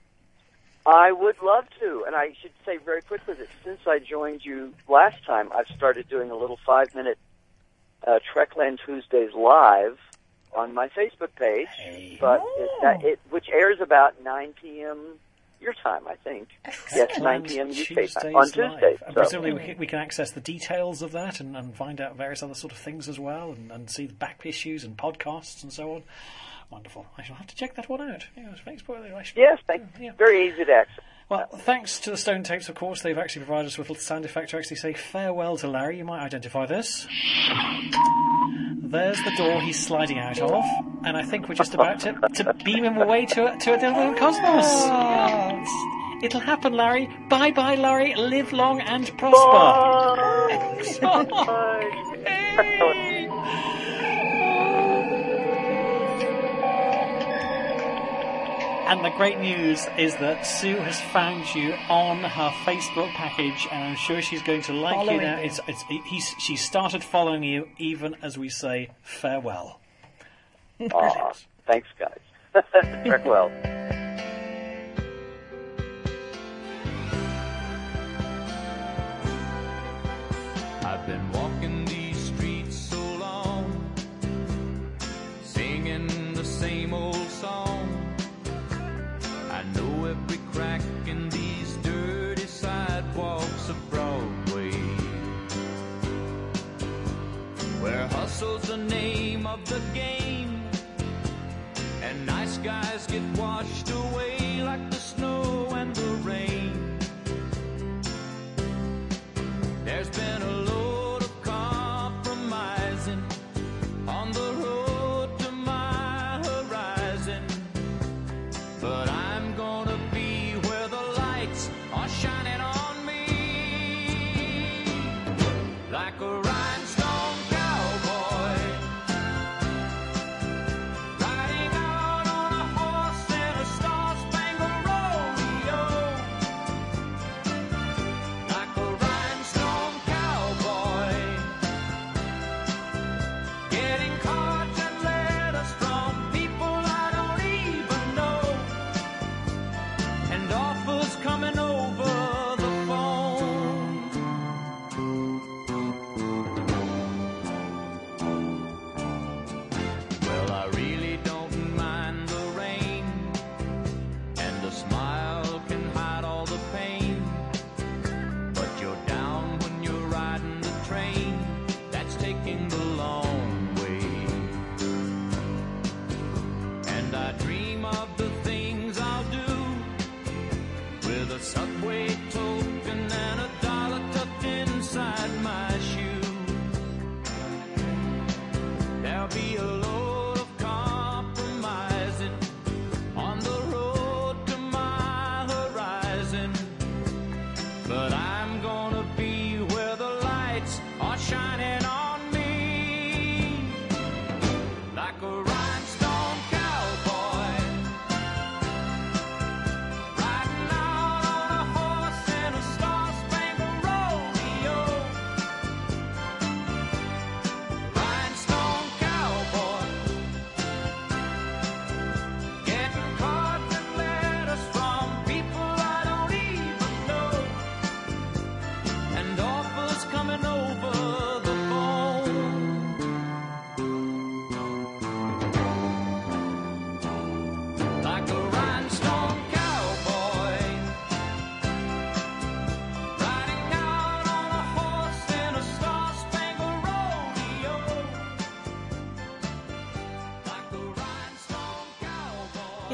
I would love to. And I should say very quickly that since I joined you last time, I've started doing a little 5-minute Trekland Tuesdays live on my Facebook page, which airs about 9 p.m. your time, I think. Excellent. Yes, 9 p.m. UK time on Tuesdays. And presumably we can access the details of that and find out various other sort of things as well, and see the back issues and podcasts and so on. Wonderful. I shall have to check that one out. Yes, thank you. Very easy to access. Well, thanks to the Stone Tapes, of course. They've actually provided us with a little sound effect to actually say farewell to Larry. You might identify this. There's the door he's sliding out of, and I think we're just about to beam him away to a different cosmos. Yes. It'll happen, Larry. Bye-bye, Larry. Live long and prosper. Bye. And the great news is that Sue has found you on her Facebook package, and I'm sure she's going to like you now. She's started following you even as we say farewell. Thanks, guys. Trek well. I've been walking these streets so long, singing the same old song. I know every crack in these dirty sidewalks of Broadway, where hustle's the name of the game, and nice guys get washed away like the snow and the rain. There's been a load of compromising on the road to my horizon, but I'm gonna be where the lights are shining on me, like a rhinestone cowboy, riding out on a horse in a star-spangled rodeo, like a rhinestone cowboy, getting cards and letters from people I don't even know.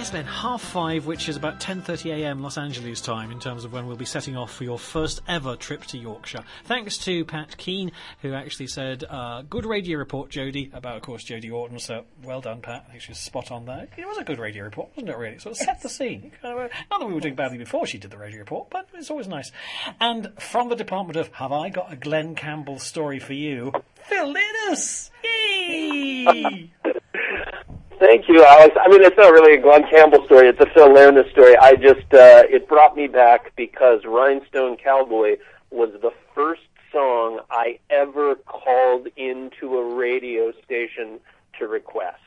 That's been 5:30, which is about 10:30 a.m. Los Angeles time in terms of when we'll be setting off for your first ever trip to Yorkshire. Thanks to Pat Keane, who actually said, good radio report, Jodie, about, of course, Jodie Orton. So well done, Pat. I think she was spot on there. It was a good radio report, wasn't it, really? It sort of set the scene. Not that we were doing badly before she did the radio report, but it's always nice. And from the department of Have I Got a Glenn Campbell Story for You, Phil Linus! Yay! Thank you, Alex. I mean, it's not really a Glenn Campbell story. It's a Phil Lerner story. I just, it brought me back because Rhinestone Cowboy was the first song I ever called into a radio station to request.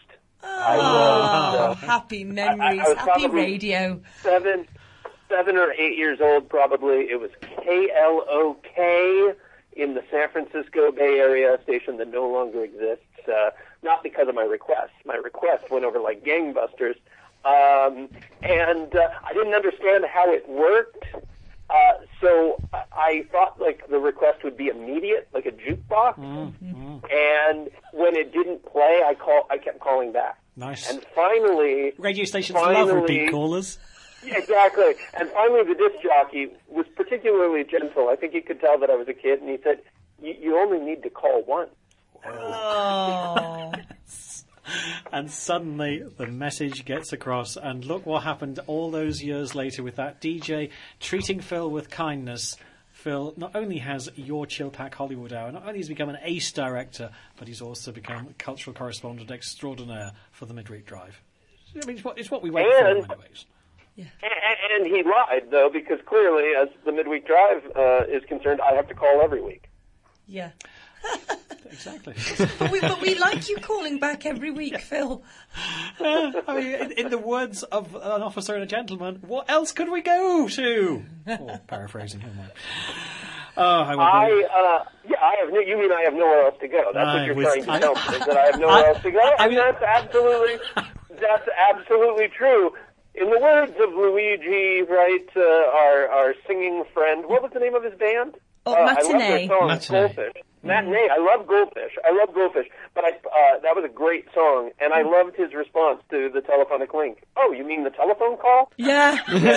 Happy memories, I was happy probably radio. 7 or 8 years old, probably. It was KLOK in the San Francisco Bay Area, a station that no longer exists. Not because of my request. My request went over like gangbusters. And I didn't understand how it worked. So I thought like the request would be immediate, like a jukebox. And when it didn't play, I kept calling back. Nice. And finally, radio stations love repeat callers. Yeah, exactly. And finally, the disc jockey was particularly gentle. I think he could tell that I was a kid, and he said, "You only need to call once." Oh. And suddenly the message gets across, and look what happened all those years later with that DJ treating Phil with kindness. Phil not only has your Chilpack Hollywood Hour, not only has he become an ace director, but he's also become a cultural correspondent extraordinaire for the Midweek Drive. I mean, it's what we wait for in many ways. Yeah. And he lied, though, because clearly, as the Midweek Drive is concerned, I have to call every week. Yeah. Exactly. but we like you calling back every week, Phil. I mean, in the words of an officer and a gentleman, what else could we go to? Oh, paraphrasing. You mean I have nowhere else to go? That's what you're trying to tell me, is that I have nowhere else to go? And that's absolutely true. In the words of Luigi, right, our singing friend, what was the name of his band? Matinee. I love their song, Goldfish. Matinee. I love Goldfish. But that was a great song, and I loved his response to the telephonic link. Oh, you mean the telephone call? Yeah.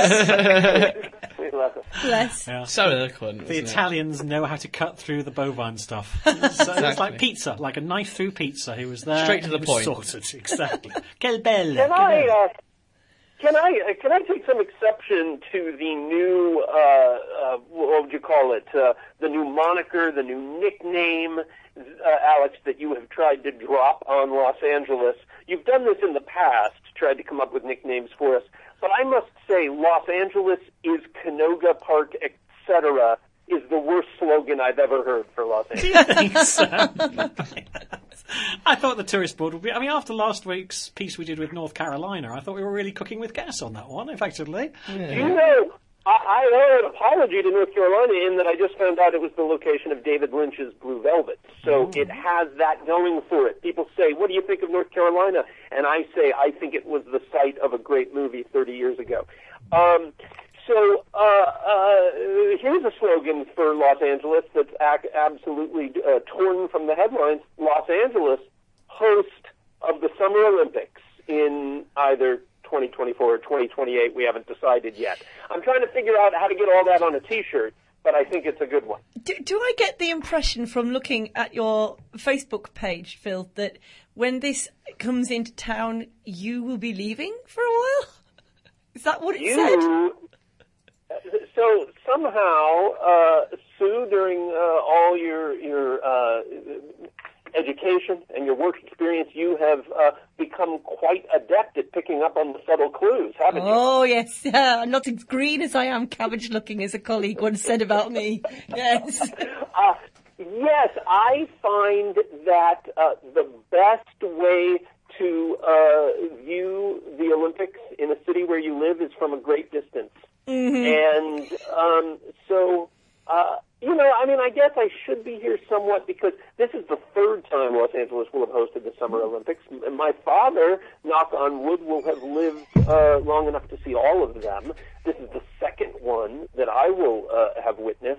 Bless. Yeah. So eloquent. The Italians know how to cut through the bovine stuff. So it's like pizza, like a knife through pizza. He was there. Straight to the point. Sorted, exactly. Quel belle. Can I take some exception to the new, what would you call it, the new moniker, the new nickname, Alex, that you have tried to drop on Los Angeles? You've done this in the past, tried to come up with nicknames for us, but I must say Los Angeles is Canoga Park, etc., is the worst slogan I've ever heard for Los Angeles. Do you think so? I thought the tourist board would be... I mean, after last week's piece we did with North Carolina, I thought we were really cooking with gas on that one, effectively. Yeah. You know, I owe an apology to North Carolina in that I just found out it was the location of David Lynch's Blue Velvet. So it has that going for it. People say, what do you think of North Carolina? And I say, I think it was the site of a great movie 30 years ago. So here's a slogan for Los Angeles that's absolutely torn from the headlines. Los Angeles, host of the Summer Olympics in either 2024 or 2028. We haven't decided yet. I'm trying to figure out how to get all that on a T-shirt, but I think it's a good one. Do I get the impression from looking at your Facebook page, Phil, that when this comes into town, you will be leaving for a while? Is that what it said? So somehow, Sue, during all your education and your work experience, you have become quite adept at picking up on the subtle clues, haven't you? Oh, yes. Not as green as I am cabbage-looking, as a colleague once said about me. Yes. Yes, I find that the best way to view the Olympics in a city where you live is from a great distance. Mm-hmm. And I mean, I guess I should be here somewhat because this is the third time Los Angeles will have hosted the Summer Olympics. And my father, knock on wood, will have lived long enough to see all of them. This is the second one that I will have witnessed.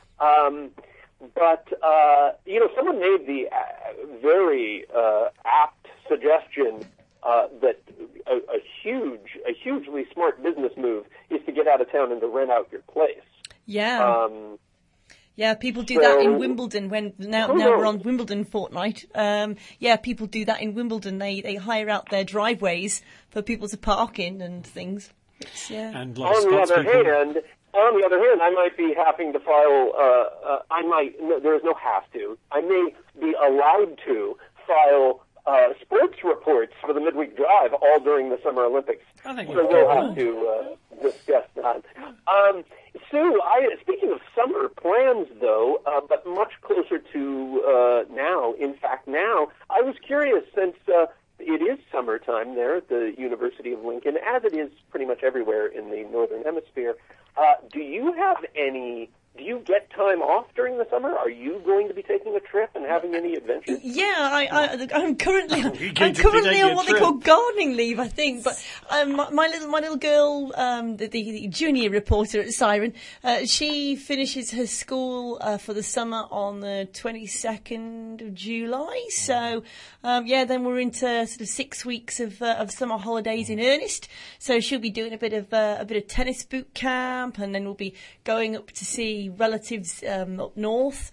But someone made the very apt suggestion that a hugely smart business move is to get out of town and to rent out your place. Yeah. Yeah, people do that in Wimbledon when now we're on Wimbledon fortnight. People do that in Wimbledon. They hire out their driveways for people to park in and things. And on the other hand, I might be having to file. There is no have to. I may be allowed to file sports reports for the Midweek Drive all during the Summer Olympics. I think so we'll have to discuss that. Sue, speaking of summer plans, though, but much closer to now. In fact, now I was curious since it is summertime there at the University of Lincoln, as it is pretty much everywhere in the Northern Hemisphere. Do you get time off during the summer? Are you going to be taking a trip and having any adventures? Yeah, I'm currently on what they call gardening leave, I think. But my little girl, the junior reporter at Siren, she finishes her school for the summer on the 22nd of July. So then we're into sort of 6 weeks of summer holidays in earnest. So she'll be doing a bit of tennis boot camp, and then we'll be going up to see relatives up north.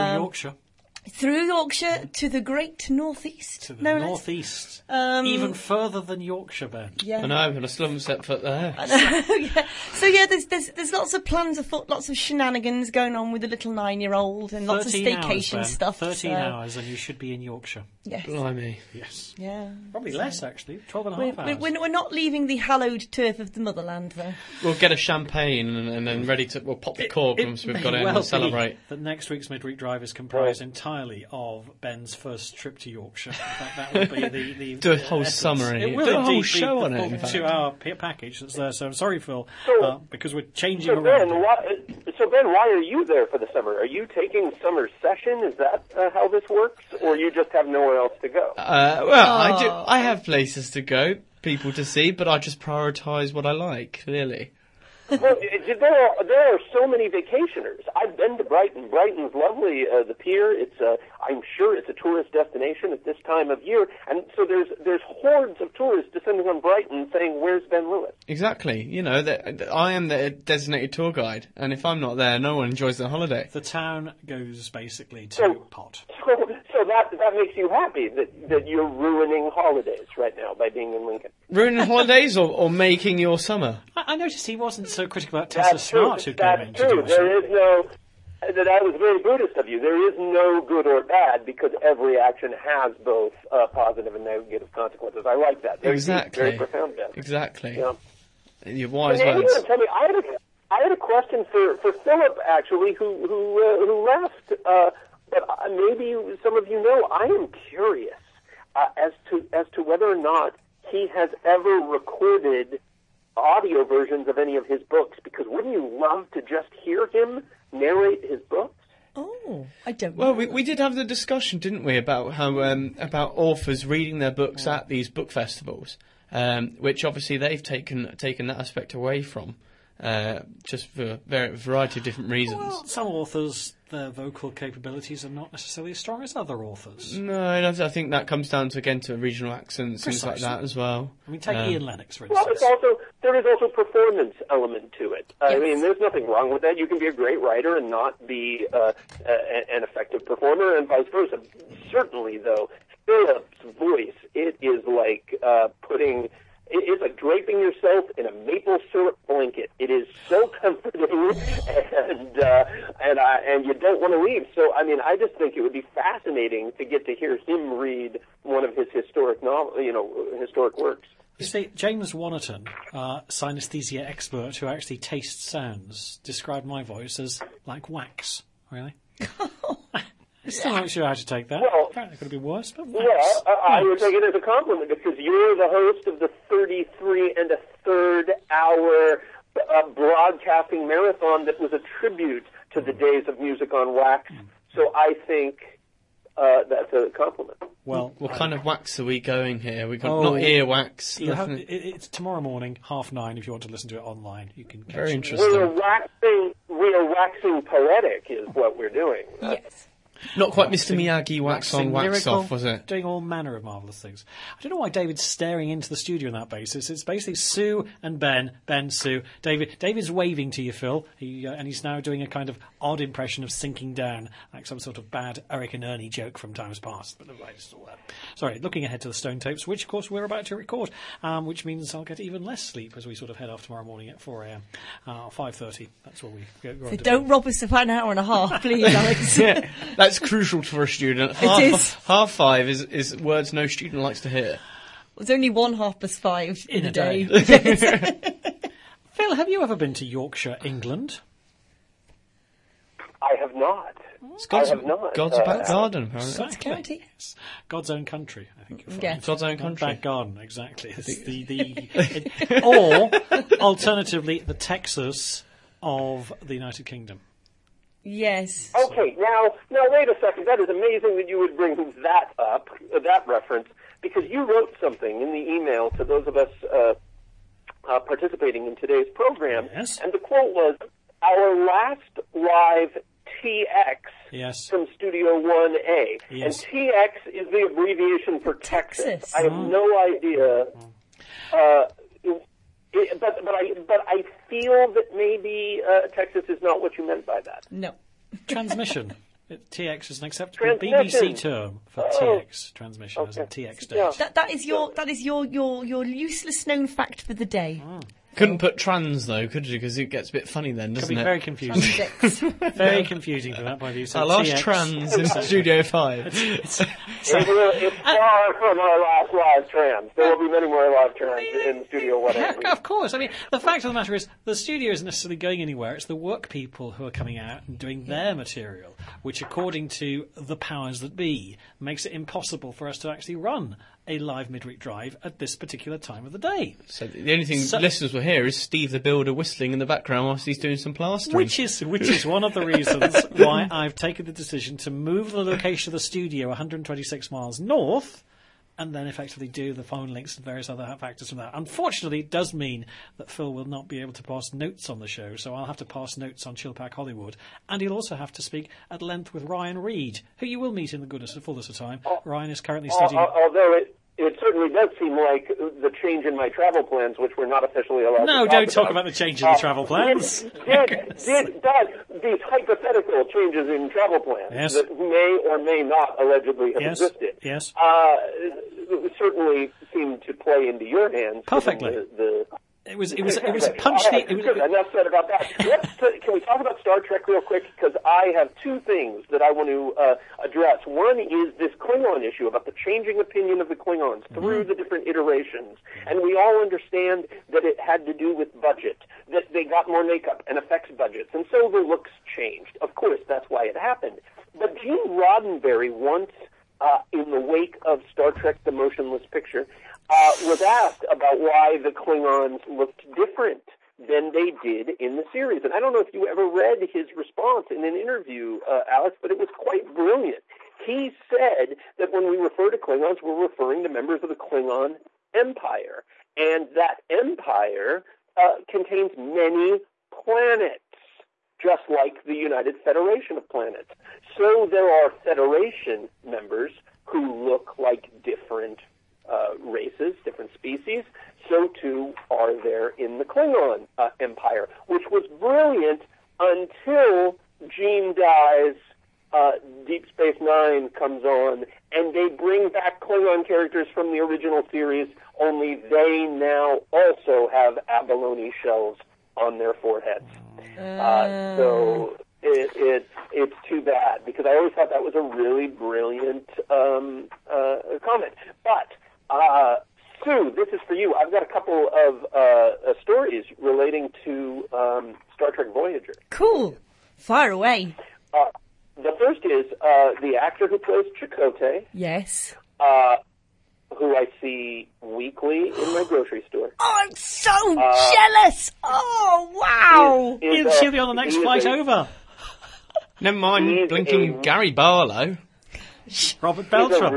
Through Yorkshire to the great northeast. To the northeast. Even further than Yorkshire, Ben. Yeah. I know, but I still haven't set foot there. Yeah. So there's lots of plans afoot, lots of shenanigans going on with the little 9-year-old, and lots of staycation hours, stuff. 13 hours, and you should be in Yorkshire. Yes. Blimey. Yes. Yeah. Probably less, actually. 12 and a half hours. We're not leaving the hallowed turf of the motherland, though. We'll get a champagne and then we'll pop the cork once we've got it and we'll celebrate. That next week's Midweek Drive is comprised entirely of Ben's first trip to Yorkshire. In fact, that would be the do a whole summary. It will do a whole be show on it. 2-hour package that's there. So I'm sorry, Phil, because we're changing so around. Ben, why are you there for the summer? Are you taking summer session? Is that how this works, or you just have nowhere else to go? I do. I have places to go, people to see, but I just prioritise what I like. Clearly. Well, there are so many vacationers. I've been to Brighton. Brighton's lovely. The pier. I'm sure it's a tourist destination at this time of year, and so there's hordes of tourists descending on Brighton, saying, "Where's Ben Lewis?" Exactly. I am the designated tour guide, and if I'm not there, no one enjoys their holiday. The town goes basically to pot. So that makes you happy that you're ruining holidays right now by being in Lincoln. Ruining holidays or making your summer? I noticed he wasn't so critical about Tessa Smart, who came in to do That was very Buddhist of you. There is no good or bad because every action has both positive and negative consequences. I like that. Exactly. Very profound. Ben. Exactly. Yeah. Your wise words. Tell me, I had a question for Philip actually, who left. But maybe some of you know. I am curious as to whether or not he has ever recorded audio versions of any of his books, because wouldn't you love to just hear him narrate his books? Oh, I don't know. Well, we did have the discussion, didn't we, about how about authors reading their books at these book festivals, which obviously they've taken that aspect away from, just for a variety of different reasons. Well, some authors, their vocal capabilities are not necessarily as strong as other authors. No, I think that comes down to regional accents, things like that as well. I mean, take Ian Lennox, for instance. Well, there is also a performance element to it. Yes. I mean, there's nothing wrong with that. You can be a great writer and not be an effective performer, and vice versa. Certainly, though, Philip's voice, it is like it's like draping yourself in a maple syrup blanket. It is so comforting, and you don't want to leave. So, I mean, I just think it would be fascinating to get to hear him read one of his historic works. You see, James Wannerton, synesthesia expert who actually tastes sounds, described my voice as like wax. Really? I'm still not sure how to take that. Well, apparently it could have been worse, but I would take it as a compliment because you're the host of the 33 1/3 hour broadcasting marathon that was a tribute to the days of music on wax. So I think that's a compliment. Well, what kind of wax are we going here? We got not earwax. It's tomorrow morning, 9:30. If you want to listen to it online, you can. Very interesting. We are waxing poetic, is what we're doing. Yes. Not quite Mr. Miyagi, wax on, wax lyrical, off, was it? Doing all manner of marvellous things. I don't know why David's staring into the studio on that basis. It's basically Sue and Ben, Sue, David. David's waving to you, Phil, and he's now doing a kind of odd impression of sinking down, like some sort of bad Eric and Ernie joke from times past. But anyway, it's all that. Sorry, looking ahead to the Stone Tapes, which, of course, we're about to record, which means I'll get even less sleep as we sort of head off tomorrow morning at 4 a.m. 5:30. That's what we go So don't rob us of an hour and a half, please, Alex. Yeah, that's crucial for a student. It is. 5:30 is words no student likes to hear. There's only 1:30 in a day. Phil, have you ever been to Yorkshire, England? I have not. It's I have not. God's back garden, apparently. God's county. Yes. God's own country, I think you'll find. Yeah. God's own country. Back garden, exactly. It's or, alternatively, the Texas of the United Kingdom. Yes. Okay, now wait a second. That is amazing that you would bring that up, that reference, because you wrote something in the email to those of us participating in today's program, Yes. and the quote was, "Our last live TX Yes. from Studio 1A." Yes. And TX is the abbreviation for Texas. Texas. I have no idea. But I feel that maybe Texas is not what you meant by that. No. Transmission. TX is an acceptable Transmission. BBC term for TX transmission, as in TX date. That is your useless known fact for the day. Couldn't put trans, though, could you? Because it gets a bit funny then, Could doesn't be it? very confusing. Very confusing from that point of view. So Our last TX, trans in Studio 5. It's far from our last live trans. There will be many more live trans in Studio 1A. Yeah, of course. I mean, the fact of the matter is, the studio isn't necessarily going anywhere. It's the work people who are coming out and doing their material, which, according to the powers that be, makes it impossible for us to actually run a live midweek drive at this particular time of the day. So the only thing listeners will hear is Steve the Builder whistling in the background whilst he's doing some plastering. Which is one of the reasons why I've taken the decision to move the location of the studio 126 miles north, and then effectively do the phone links and various other factors from that. Unfortunately, it does mean that Phil will not be able to pass notes on the show, so I'll have to pass notes on Chillpack Hollywood, and he'll also have to speak at length with Ryan Reed, who you will meet in the fullness of time. Ryan is currently studying... Although it certainly does seem like the change in my travel plans, which we're not officially allowed to talk about. No, don't talk about the change in the travel plans. Did these hypothetical changes in travel plans that may or may not allegedly have existed certainly seem to play into your hands. Perfectly. It was punched. Right, good. Enough said about that. Can we talk about Star Trek real quick? Because I have two things that I want to address. One is this Klingon issue about the changing opinion of the Klingons through the different iterations. And we all understand that it had to do with budget, that they got more makeup and effects budgets, and so the looks changed. Of course, that's why it happened. But Gene Roddenberry once, in the wake of Star Trek The Motionless Picture, was asked about why the Klingons looked different than they did in the series. And I don't know if you ever read his response in an interview, Alex, but it was quite brilliant. He said that when we refer to Klingons, we're referring to members of the Klingon Empire. And that empire contains many planets, just like the United Federation of Planets. So there are Federation members who look like different races, different species. So too are there in the Klingon Empire, which was brilliant until Gene dies, Deep Space Nine comes on, and they bring back Klingon characters from the original series, only they now also have abalone shells on their foreheads. So it's too bad, because I always thought that was a really brilliant comment. But Sue, this is for you. I've got a couple of stories relating to Star Trek Voyager. Cool. Fire away. The first is the actor who plays Chakotay. Yes. Who I see weekly in my grocery store. Oh, I'm so jealous! Oh, wow! She'll be on the next flight over. Never mind blinking Gary Barlow. Robert Beltram.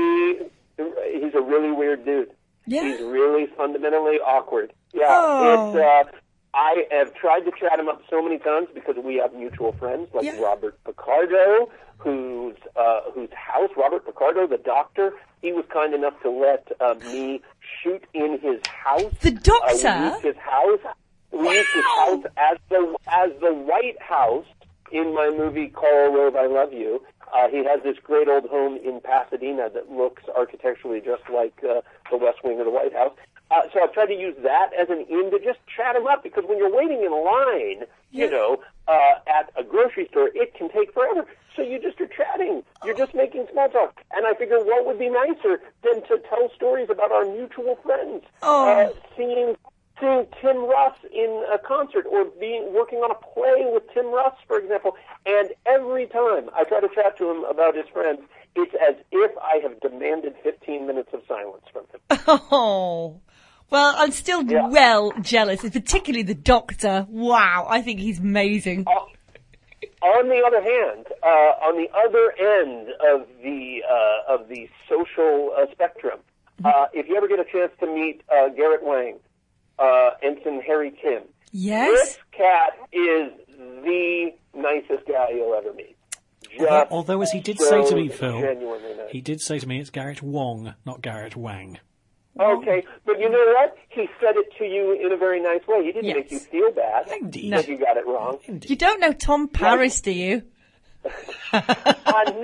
He's a really weird dude. Yeah. He's really fundamentally awkward. Yeah. I have tried to chat him up so many times because we have mutual friends like Robert Picardo, whose house, Robert Picardo, the doctor, he was kind enough to let me shoot in his house. The doctor? We used his house. We used his house as the White House in my movie Coral Rove, I Love You. He has this great old home in Pasadena that looks architecturally just like the West Wing of the White House. So I've tried to use that as an in to just chat him up, because when you're waiting in line, at a grocery store, it can take forever. So you just are chatting. You're just making small talk. And I figure what would be nicer than to tell stories about our mutual friends. Seeing Tim Russ in a concert, or working on a play with Tim Russ, for example. And every time I try to chat to him about his friends, it's as if I have demanded 15 minutes of silence from him. Oh. Well, I'm still well jealous, particularly the doctor. Wow, I think he's amazing. On the other hand, on the other end of the social spectrum, if you ever get a chance to meet Garrett Wang, Ensign Harry Kim, this cat is the nicest guy you'll ever meet. Although, as he did say to me, Phil, nice. he did say to me, it's Garrett Wong, not Garrett Wang. Okay, but you know what? He said it to you in a very nice way. He didn't make you feel bad that you got it wrong. You don't know Tom Paris, do you? No, but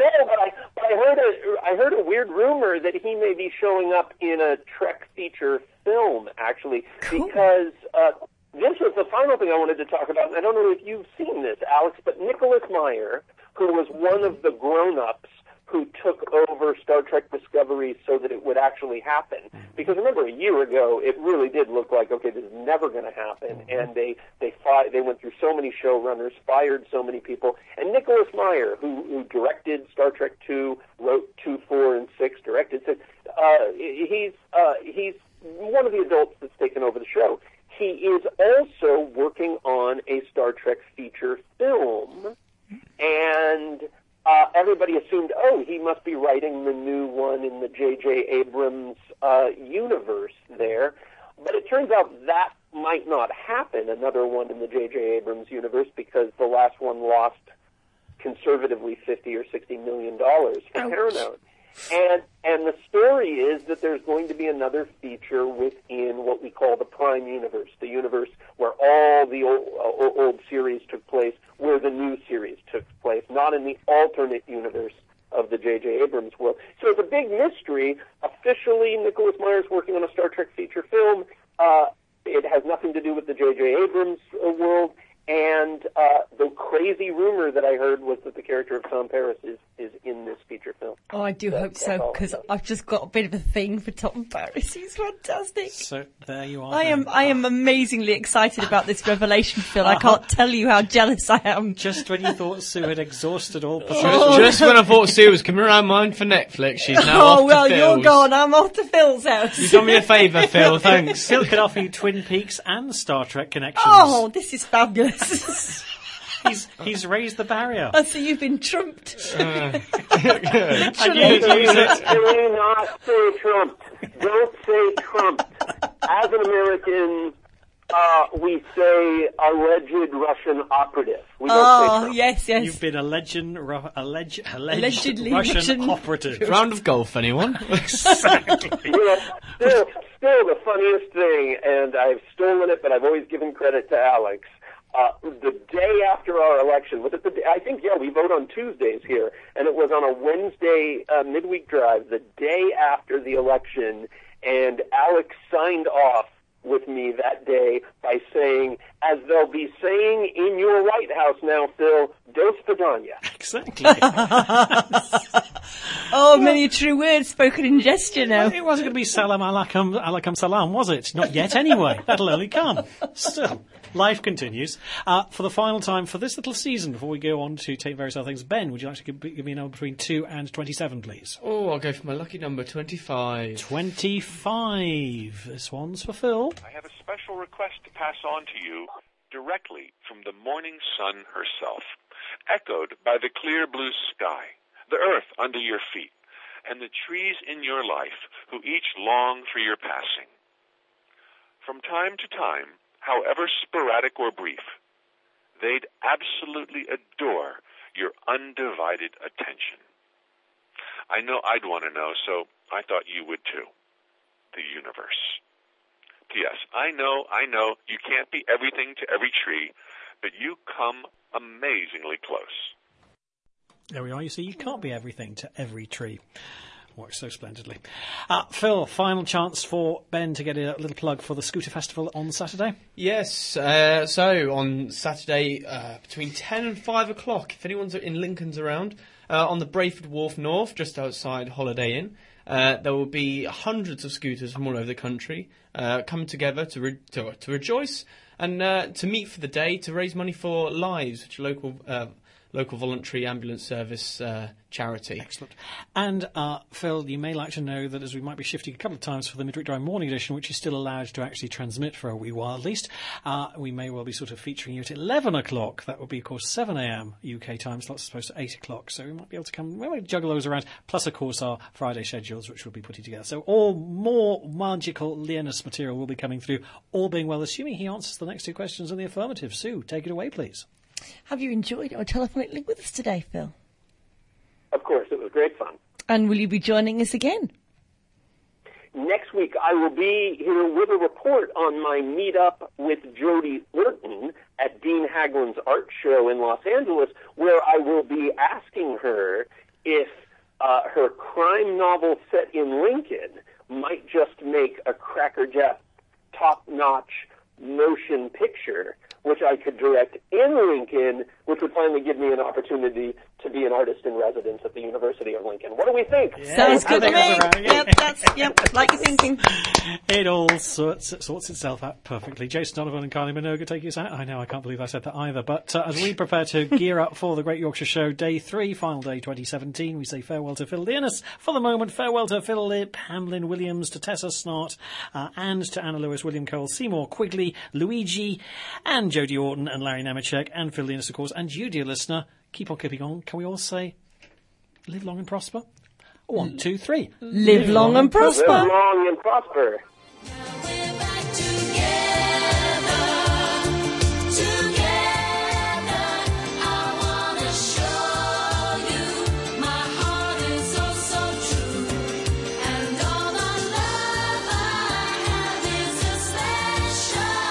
I heard a weird rumor that he may be showing up in a Trek feature film, actually, because this was the final thing I wanted to talk about. I don't know if you've seen this, Alex, but Nicholas Meyer, who was one of the grown-ups who took over Star Trek Discovery so that it would actually happen. Because remember, a year ago, it really did look like, okay, this is never going to happen. And they went through so many showrunners, fired so many people. And Nicholas Meyer, who directed Star Trek II, wrote 2, 4, and 6, directed 6, he's one of the adults that's taken over the show. He is also working on a Star Trek feature film, and everybody assumed, he must be writing the new one in the J.J. Abrams universe there. But it turns out that might not happen, another one in the J.J. Abrams universe, because the last one lost conservatively $50 or $60 million for Paramount. And the story is that there's going to be another feature within what we call the Prime Universe, the universe where all the old series took place, where the new series took place, not in the alternate universe of the J.J. Abrams world. So it's a big mystery. Officially, Nicholas Meyer's working on a Star Trek feature film. It has nothing to do with the J.J. Abrams world. And the crazy rumor that I heard was that the character of Tom Paris is in this feature film. Oh, I do hope so, because I've just got a bit of a thing for Tom Paris. He's fantastic. So there you are. I am amazingly excited about this revelation, Phil. I can't tell you how jealous I am. Just when you thought Sue had exhausted all Just when I thought Sue was coming around mine for Netflix, she's now off to Phil's. You're gone. I'm off to Phil's house. You've done me a favour, Phil. Thanks. Phil could offer you Twin Peaks and Star Trek connections. Oh, this is fabulous. He's raised the barrier. Oh, so you've been trumped. Do not say Trump. Don't say Trump. As an American, we say alleged Russian operative. We don't say Trump. Yes. You've been allegedly Russian operative. Round of golf, anyone? Exactly. Still the funniest thing, and I've stolen it, but I've always given credit to Alex. The day after our election, I think we vote on Tuesdays here, and it was on a Wednesday midweek drive, the day after the election, and Alex signed off with me that day by saying, as they'll be saying in your White House now, Phil, dos vidania. Exactly. Many true words spoken in gesture now. It wasn't going to be salam alaikum salam, was it? Not yet anyway. That'll only come. Still, life continues. For the final time for this little season, before we go on to take various other things, Ben, would you like to give me a number between 2 and 27, please? Oh, I'll go for my lucky number, 25. 25. This one's for Phil. I have a special request to pass on to you directly from the morning sun herself, echoed by the clear blue sky, the earth under your feet, and the trees in your life who each long for your passing. From time to time, however sporadic or brief. They'd absolutely adore your undivided attention. I know I'd want to know, so I thought you would too. The universe. P.S. I know, you can't be everything to every tree, but you come amazingly close. There we are. You see, you can't be everything to every tree. Works so splendidly. Phil, final chance for Ben to get a little plug for the Scooter Festival on Saturday. Yes, so on Saturday between 10 and 5 o'clock, if anyone's in Lincoln's around, on the Brayford Wharf North, just outside Holiday Inn, there will be hundreds of scooters from all over the country coming together to rejoice and to meet for the day to raise money for Lives, which is a local voluntary ambulance service charity. Excellent. And Phil, you may like to know that as we might be shifting a couple of times for the Midweek Drive Morning Edition, which is still allowed to actually transmit for a wee while at least, we may well be sort of featuring you at 11 o'clock. That would be, of course, 7 a.m. UK time slots as opposed to 8 o'clock. So we might be able to come, we might juggle those around. Plus, of course, our Friday schedules, which we'll be putting together. So all more magical Linus material will be coming through, all being well, assuming he answers the next two questions in the affirmative. Sue, take it away, please. Have you enjoyed our telephonic link with us today, Phil? Of course, it was great fun. And will you be joining us again? Next week, I will be here with a report on my meetup with Jodie Orton at Dean Haglin's art show in Los Angeles, where I will be asking her if her crime novel set in Lincoln might just make a crackerjack, top-notch motion picture, which I could direct in Lincoln, which would finally give me an opportunity to be an artist in residence at the University of Lincoln. What do we think? Yeah. Sounds good to me. Yep, like you're thinking. It all sorts itself out perfectly. Jason Donovan and Kylie Minogue take us out. I know, I can't believe I said that either. But as we prepare to gear up for the Great Yorkshire Show, Day 3, final day 2017, we say farewell to Phil Linus. For the moment, farewell to Philip Hamlin Williams, to Tessa Snart, and to Anna Lewis, William Cole, Seymour Quigley, Luigi, and Jodie Orton, and Larry Nemeczek, and Phil Linus, of course, and you, dear listener. Keep on keeping on. Can we all say, live long and prosper? 1, 2, 3. Live long and prosper. Live long and prosper.